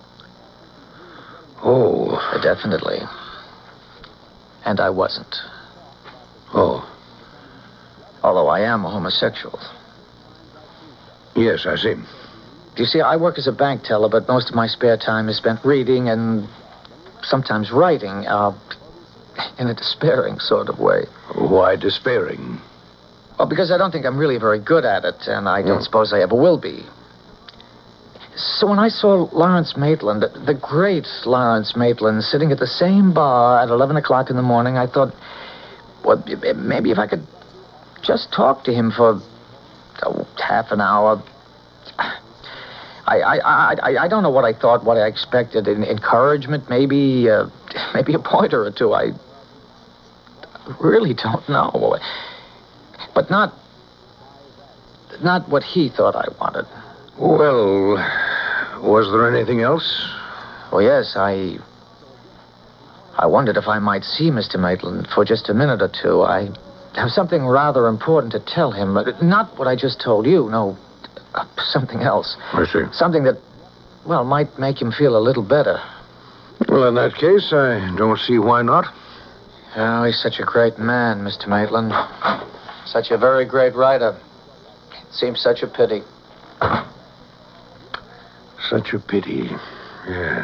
Oh. Definitely. And I wasn't. Oh. Although I am a homosexual. Yes, I see. You see, I work as a bank teller, but most of my spare time is spent reading and sometimes writing, uh, in a despairing sort of way. Why despairing? Well, because I don't think I'm really very good at it, and I don't No. suppose I ever will be. So when I saw Lawrence Maitland, the, the great Lawrence Maitland, sitting at the same bar at eleven o'clock in the morning, I thought, well, maybe if I could just talk to him for oh, half an hour. I, I, I, I don't know what I thought, what I expected. En- encouragement, maybe, uh, maybe a pointer or two. I really don't know. But not, not what he thought I wanted. Well, was there anything else? Oh, yes, I... I wondered if I might see Mister Maitland for just a minute or two. I have something rather important to tell him. Not what I just told you, no. Uh, something else. I see. Something that, well, might make him feel a little better. Well, in that case, I don't see why not. Oh, he's such a great man, Mister Maitland. Such a very great writer. It seems such a pity. Such a pity, yes.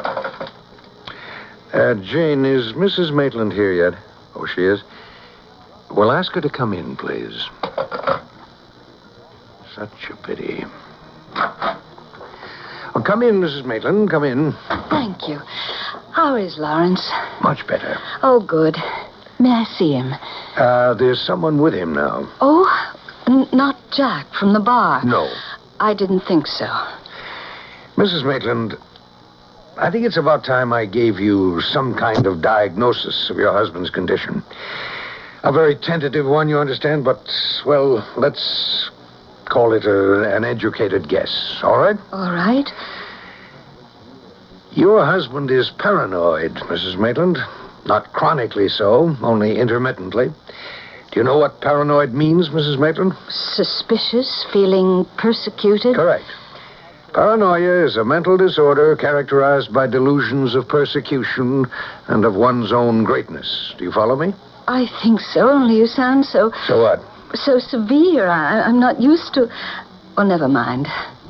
Uh, Jane, is Missus Maitland here yet? Oh, she is. Well, ask her to come in, please. Such a pity. Oh, come in, Missus Maitland. Come in. Thank you. How is Lawrence? Much better. Oh, good. May I see him? Uh, there's someone with him now. Oh, n- not Jack from the bar. No. I didn't think so. Missus Maitland, I think it's about time I gave you some kind of diagnosis of your husband's condition. A very tentative one, you understand, but, well, let's call it a, an educated guess, all right? All right. Your husband is paranoid, Missus Maitland. Not chronically so, only intermittently. Do you know what paranoid means, Missus Maitland? Suspicious, feeling persecuted? Correct. Paranoia is a mental disorder characterized by delusions of persecution and of one's own greatness. Do you follow me? I think so, only you sound so... So what? So severe. I, I'm not used to... Oh, never mind.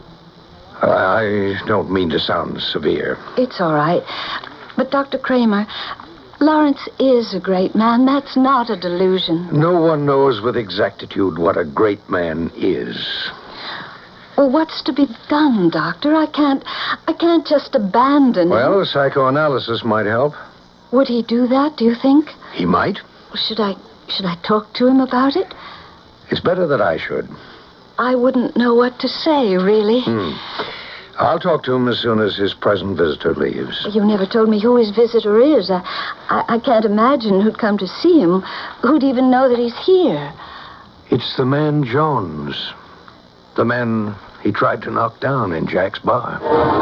I don't mean to sound severe. It's all right. But, Doctor Kramer, Lawrence is a great man. That's not a delusion. No one knows with exactitude what a great man is. Well, what's to be done, Doctor? I can't... I can't just abandon him. Well, psychoanalysis might help. Would he do that, do you think? He might. Should I... Should I talk to him about it? It's better that I should. I wouldn't know what to say, really. Hmm. I'll talk to him as soon as his present visitor leaves. You never told me who his visitor is. I, I, I can't imagine who'd come to see him, who'd even know that he's here. It's the man Jones. The man he tried to knock down in Jack's bar.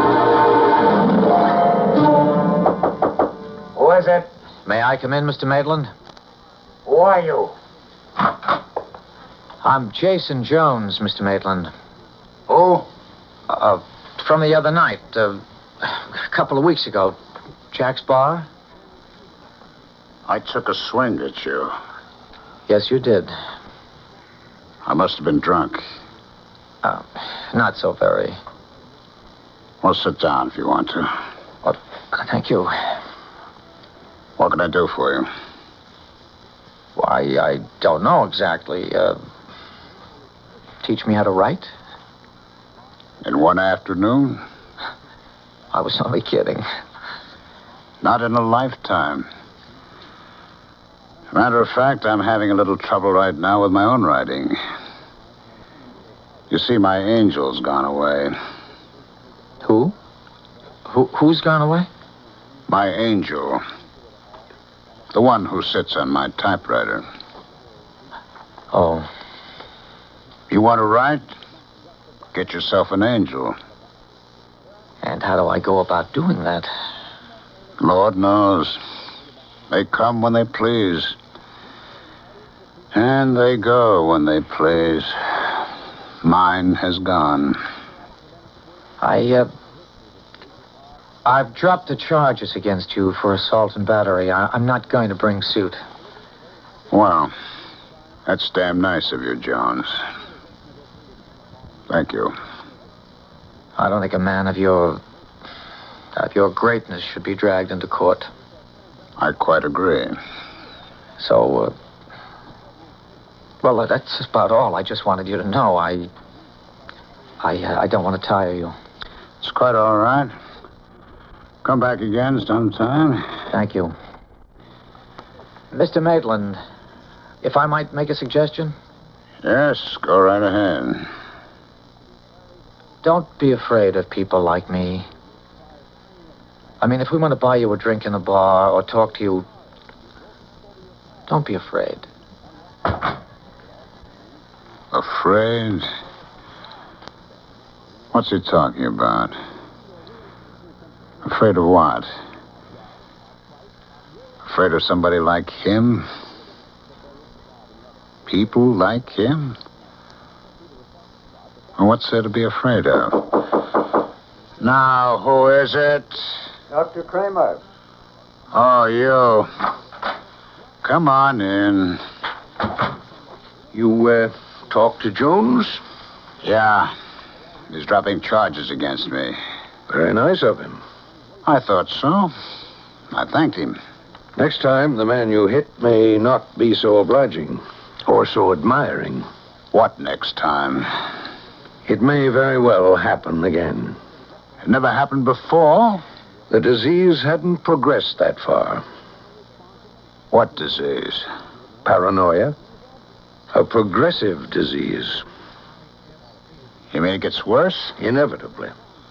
Who is it? May I come in, Mister Maitland? Who are you? I'm Jason Jones, Mister Maitland. Who? Uh, from the other night, uh, a couple of weeks ago. Jack's bar? I took a swing at you. Yes, you did. I must have been drunk. Uh, not so very. Well, sit down if you want to. Well, thank you. What can I do for you? Why, I don't know exactly. Uh, teach me how to write? In one afternoon? I was only kidding. Not in a lifetime. Matter of fact, I'm having a little trouble right now with my own writing. You see, my angel's gone away. Who? Who who's gone away? My angel. The one who sits on my typewriter. Oh. want to write? Get yourself an angel. And how do I go about doing that? Lord knows. They come when they please. And they go when they please. Mine has gone. I, uh... I've dropped the charges against you for assault and battery. I, I'm not going to bring suit. Well, that's damn nice of you, Jones. Thank you. I don't think a man of your... of your greatness should be dragged into court. I quite agree. So, uh... well, that's about all. I just wanted you to know. I... I, uh, I don't want to tire you. It's quite all right. Come back again sometime. Thank you. Mister Maitland, if I might make a suggestion? Yes, go right ahead. Don't be afraid of people like me. I mean, if we want to buy you a drink in a bar or talk to you, don't be afraid. Afraid? What's he talking about? Afraid of what? Afraid of somebody like him? People like him? Well, what's there to be afraid of? Now, who is it? Doctor Kramer. Oh, you. Come on in. You, uh, talked to Jones? Yeah. He's dropping charges against me. Very nice of him. I thought so. I thanked him. Next time, the man you hit may not be so obliging or so admiring. What next time? It may very well happen again. It never happened before. The disease hadn't progressed that far. What disease? Paranoia. A progressive disease. You mean it gets worse? Inevitably.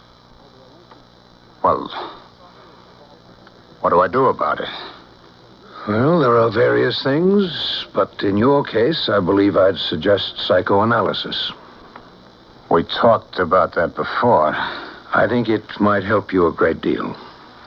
Well, what do I do about it? Well, there are various things, but in your case, I believe I'd suggest psychoanalysis. We talked about that before. I think it might help you a great deal.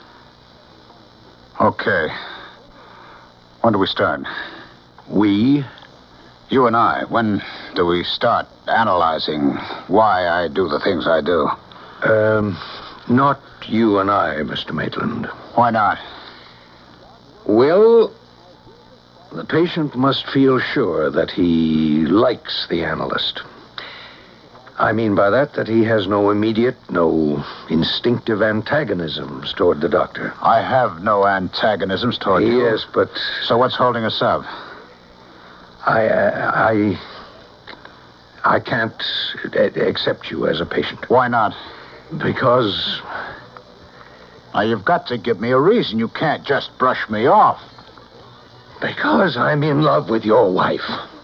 Okay. When do we start? We? You and I. When do we start analyzing why I do the things I do? Um, not you and I, Mister Maitland. Why not? Well, the patient must feel sure that he likes the analyst. I mean by that that he has no immediate, no instinctive antagonisms toward the doctor. I have no antagonisms toward you. Yes, but... So what's holding us up? I, uh, I... I can't accept you as a patient. Why not? Because... Now, you've got to give me a reason. You can't just brush me off. Because I'm in love with your wife.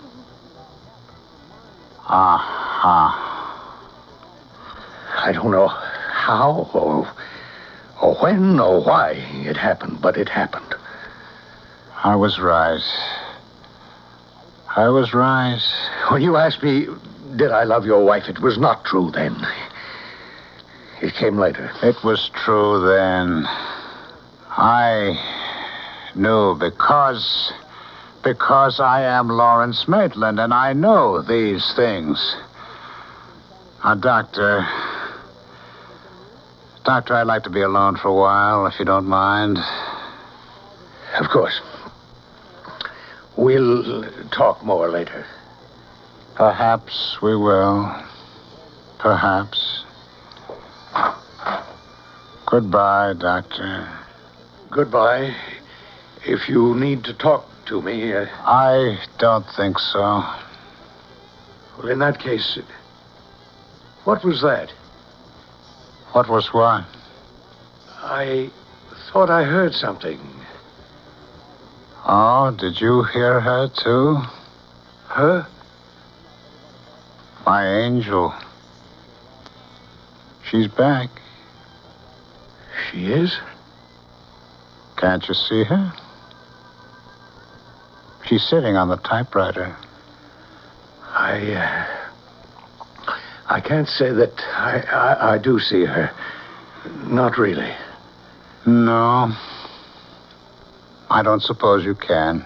Uh-huh. I don't know how or, or when or why it happened, but it happened. I was right. I was right. When you asked me, did I love your wife, it was not true then. It came later. It was true then. I knew because... Because I am Lawrence Maitland, and I know these things. Now, Doctor... Doctor, I'd like to be alone for a while, if you don't mind. Of course. We'll talk more later. Perhaps we will. Perhaps. Goodbye, Doctor. Goodbye. If you need to talk to me... Uh... I don't think so. Well, in that case, what was that? What was what? I thought I heard something. Oh, did you hear her, too? Her? My angel. She's back. She is? Can't you see her? She's sitting on the typewriter. I, uh, I can't say that I, I, I do see her. Not really. No. I don't suppose you can.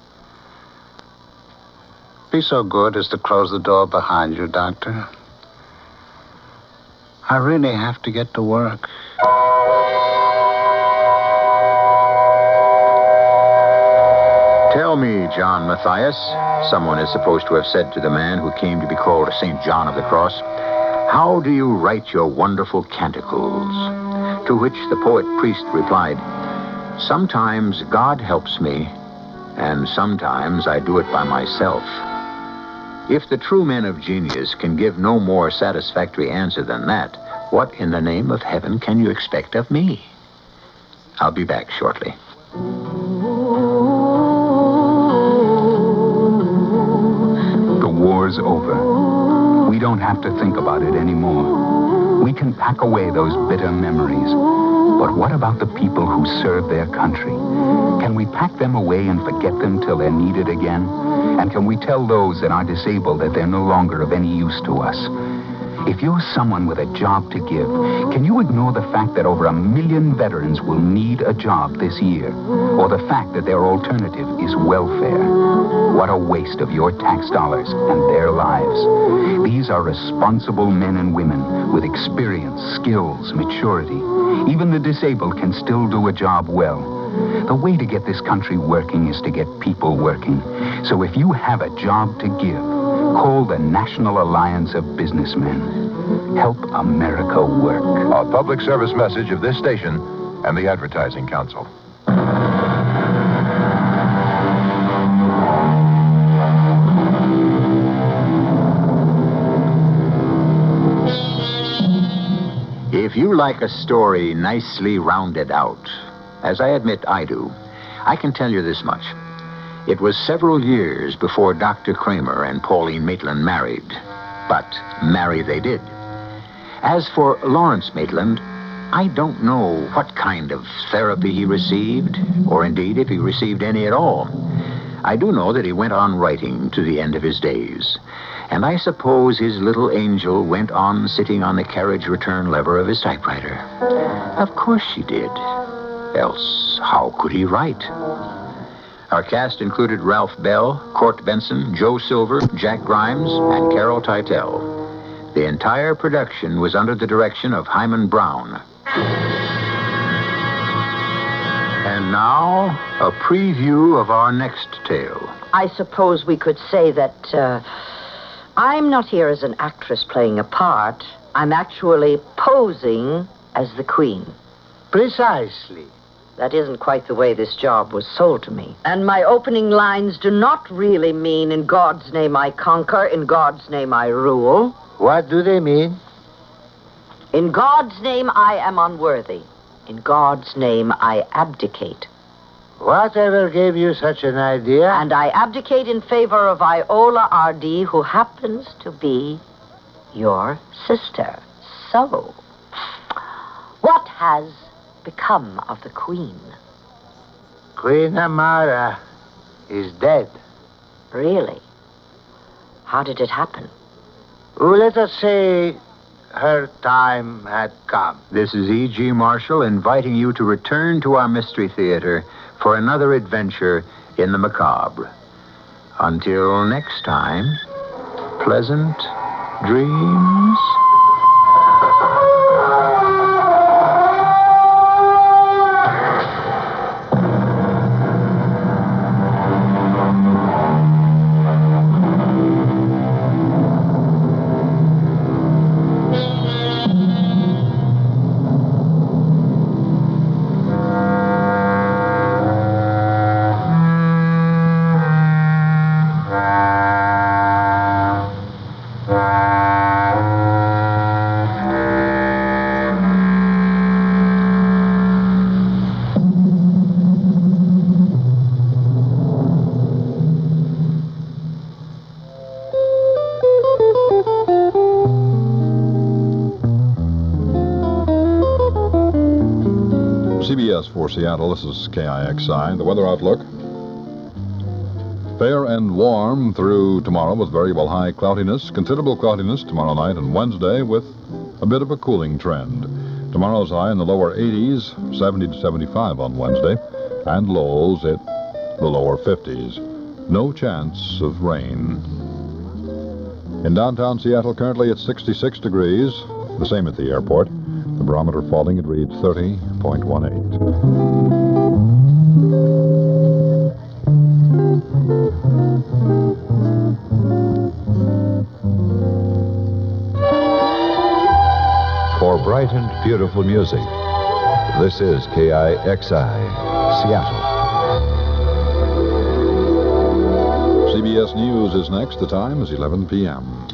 Be so good as to close the door behind you, Doctor. I really have to get to work. Tell me, John Matthias, someone is supposed to have said to the man who came to be called Saint John of the Cross, how do you write your wonderful canticles? To which the poet priest replied, sometimes God helps me, and sometimes I do it by myself. If the true men of genius can give no more satisfactory answer than that, what in the name of heaven can you expect of me? I'll be back shortly. The war's over. We don't have to think about it anymore. We can pack away those bitter memories. But what about the people who serve their country? Can we pack them away and forget them till they're needed again? And can we tell those that are disabled that they're no longer of any use to us? If you're someone with a job to give, can you ignore the fact that over a million veterans will need a job this year? Or the fact that their alternative is welfare? What a waste of your tax dollars and their lives. These are responsible men and women with experience, skills, maturity. Even the disabled can still do a job well. The way to get this country working is to get people working. So if you have a job to give, call the National Alliance of Businessmen. Help America work. A public service message of this station and the Advertising Council. If you like a story nicely rounded out, as I admit I do, I can tell you this much. It was several years before Doctor Kramer and Pauline Maitland married, but marry they did. As for Lawrence Maitland, I don't know what kind of therapy he received, or indeed if he received any at all. I do know that he went on writing to the end of his days, and I suppose his little angel went on sitting on the carriage return lever of his typewriter. Of course she did. Else, how could he write? Our cast included Ralph Bell, Court Benson, Joe Silver, Jack Grimes, and Carol Teitel. The entire production was under the direction of Hyman Brown. And now, a preview of our next tale. I suppose we could say that uh, I'm not here as an actress playing a part. I'm actually posing as the Queen. Precisely. That isn't quite the way this job was sold to me. And my opening lines do not really mean, in God's name I conquer, in God's name I rule. What do they mean? In God's name I am unworthy. In God's name I abdicate. Whatever gave you such an idea? And I abdicate in favor of Iola R D, who happens to be your sister. So, what has become of the Queen? Queen Amara is dead. Really? How did it happen? Oh, let us say her time had come. This is E G. Marshall inviting you to return to our Mystery Theater for another adventure in the macabre. Until next time, pleasant dreams. C B S for Seattle, this is K I X I. The weather outlook. Fair and warm through tomorrow with variable high cloudiness, considerable cloudiness tomorrow night and Wednesday with a bit of a cooling trend. Tomorrow's high in the lower eighties, seventy to seventy-five on Wednesday, and lows at the lower fifties. No chance of rain. In downtown Seattle, currently it's sixty-six degrees, the same at the airport. The barometer falling, it reads thirty point one eight. For bright and beautiful music, this is K I X I, Seattle. C B S News is next. The time is eleven p.m.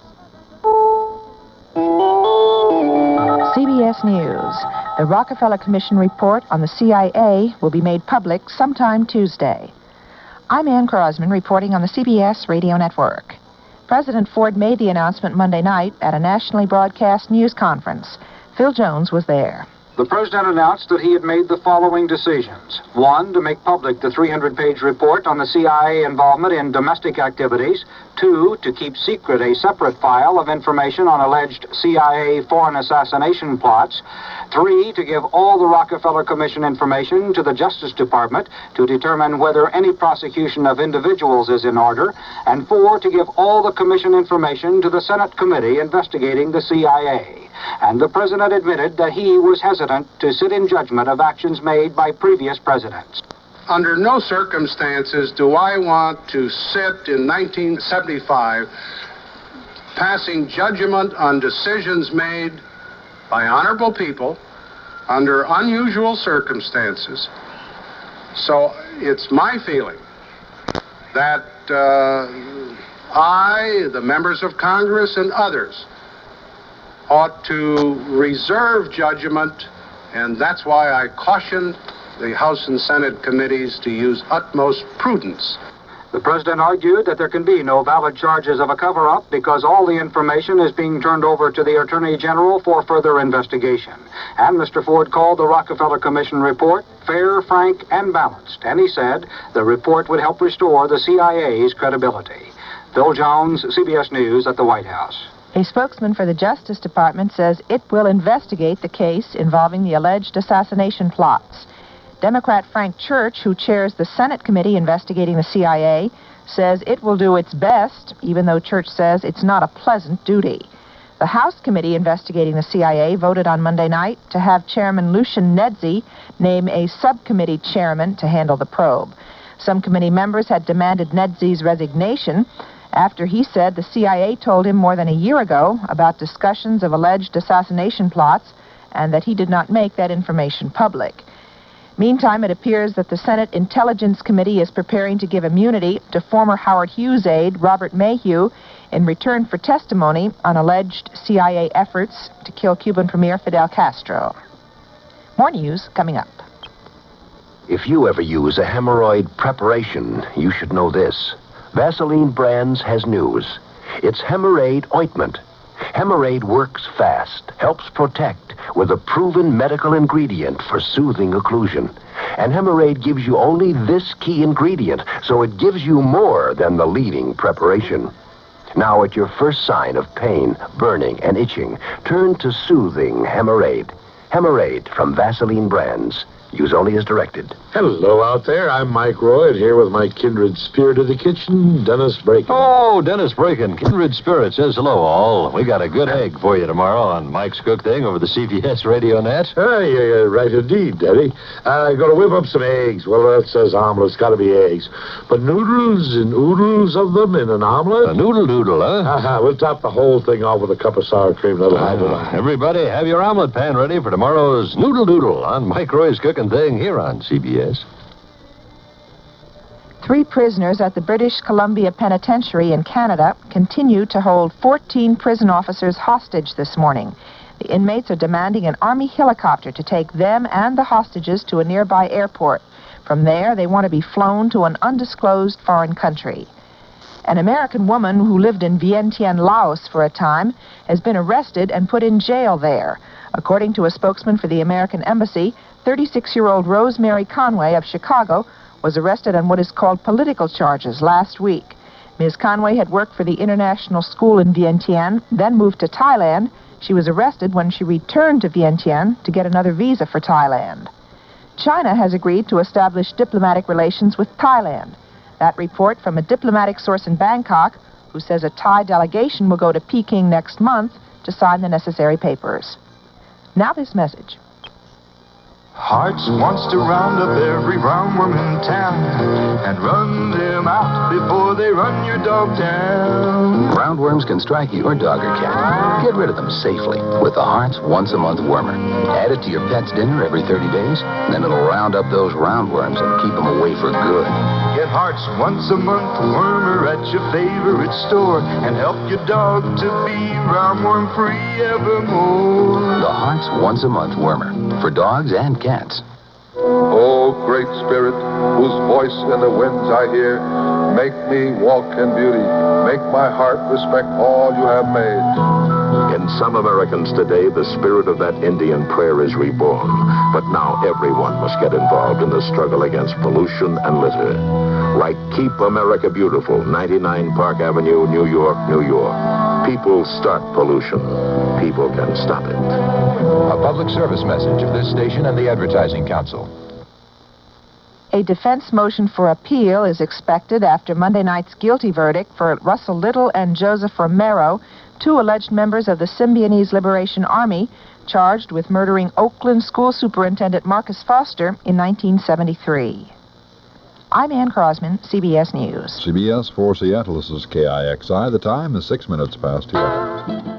C B S News. The Rockefeller Commission report on the C I A will be made public sometime Tuesday. I'm Ann Crosman reporting on the C B S Radio Network. President Ford made the announcement Monday night at a nationally broadcast news conference. Phil Jones was there. The president announced that he had made the following decisions. One, to make public the three hundred page report on the C I A involvement in domestic activities. Two, to keep secret a separate file of information on alleged C I A foreign assassination plots. Three, to give all the Rockefeller Commission information to the Justice Department to determine whether any prosecution of individuals is in order. And four, to give all the Commission information to the Senate committee investigating the C I A. And the president admitted that he was hesitant to sit in judgment of actions made by previous presidents. Under no circumstances do I want to sit in nineteen seventy-five passing judgment on decisions made by honorable people under unusual circumstances. So it's my feeling that uh, I, the members of Congress, and others ought to reserve judgment, and that's why I caution the House and Senate committees to use utmost prudence. The president argued that there can be no valid charges of a cover-up because all the information is being turned over to the Attorney General for further investigation. And Mister Ford called the Rockefeller Commission report fair, frank, and balanced. And he said the report would help restore the C I A's credibility. Phil Jones, C B S News at the White House. A spokesman for the Justice Department says it will investigate the case involving the alleged assassination plots. Democrat Frank Church, who chairs the Senate committee investigating the C I A, says it will do its best, even though Church says it's not a pleasant duty. The House committee investigating the C I A voted on Monday night to have Chairman Lucian Nedzi name a subcommittee chairman to handle the probe. Some committee members had demanded Nedzi's resignation after he said the C I A told him more than a year ago about discussions of alleged assassination plots and that he did not make that information public. Meantime, it appears that the Senate Intelligence Committee is preparing to give immunity to former Howard Hughes aide Robert Mayhew in return for testimony on alleged C I A efforts to kill Cuban Premier Fidel Castro. More news coming up. If you ever use a hemorrhoid preparation, you should know this. Vaseline Brands has news. It's Hemorrhoid Ointment. Hemorrhoid works fast, helps protect with a proven medical ingredient for soothing occlusion. And Hemorrhoid gives you only this key ingredient, so it gives you more than the leading preparation. Now, at your first sign of pain, burning, and itching, turn to soothing Hemorrhoid. Hemorrhoid from Vaseline Brands. Use only as directed. Hello out there. I'm Mike Roy, here with my kindred spirit of the kitchen, Dennis Braken. Oh, Dennis Braken, kindred spirit says hello, all. We got a good egg for you tomorrow on Mike's Cook Thing over the C B S Radio Net. Hey, uh, right indeed, Daddy. Uh, got to whip up some eggs. Well, that says omelet's got to be eggs. But noodles and oodles of them in an omelet? A noodle doodle, huh? Uh-huh. We'll top the whole thing off with a cup of sour cream. That'll hide it on. Everybody, have your omelet pan ready for tomorrow's Noodle Doodle on Mike Roy's Cooking Thing here on C B S. Three prisoners at the British Columbia Penitentiary in Canada continue to hold fourteen prison officers hostage this morning. The inmates are demanding an Army helicopter to take them and the hostages to a nearby airport. From there, they want to be flown to an undisclosed foreign country. An American woman who lived in Vientiane, Laos for a time has been arrested and put in jail there. According to a spokesman for the American Embassy, thirty-six-year-old Rosemary Conway of Chicago was arrested on what is called political charges last week. Miz Conway had worked for the International School in Vientiane, then moved to Thailand. She was arrested when she returned to Vientiane to get another visa for Thailand. China has agreed to establish diplomatic relations with Thailand. That report from a diplomatic source in Bangkok, who says a Thai delegation will go to Peking next month to sign the necessary papers. Now this message. Hearts wants to round up every roundworm in town and run them out before they run your dog down. Roundworms can strike your dog or cat. Get rid of them safely with the Hearts Once a Month Wormer. Add it to your pet's dinner every thirty days, then it'll round up those roundworms and keep them away for good. Get Hearts Once a Month Wormer at your favorite store and help your dog to be roundworm free evermore. The Hearts Once a Month Wormer for dogs and cats. O Great Spirit, whose voice in the winds I hear, make me walk in beauty. Make my heart respect all you have made. In some Americans today, the spirit of that Indian prayer is reborn. But now everyone must get involved in the struggle against pollution and litter. Write Keep America Beautiful, ninety-nine Park Avenue, New York, New York. People start pollution. People can stop it. A public service message of this station and the Advertising Council. A defense motion for appeal is expected after Monday night's guilty verdict for Russell Little and Joseph Romero, two alleged members of the Symbionese Liberation Army, charged with murdering Oakland School Superintendent Marcus Foster in nineteen seventy-three. I'm Ann Crosman, C B S News. C B S for Seattle, this is K I X I. The time is six minutes past two.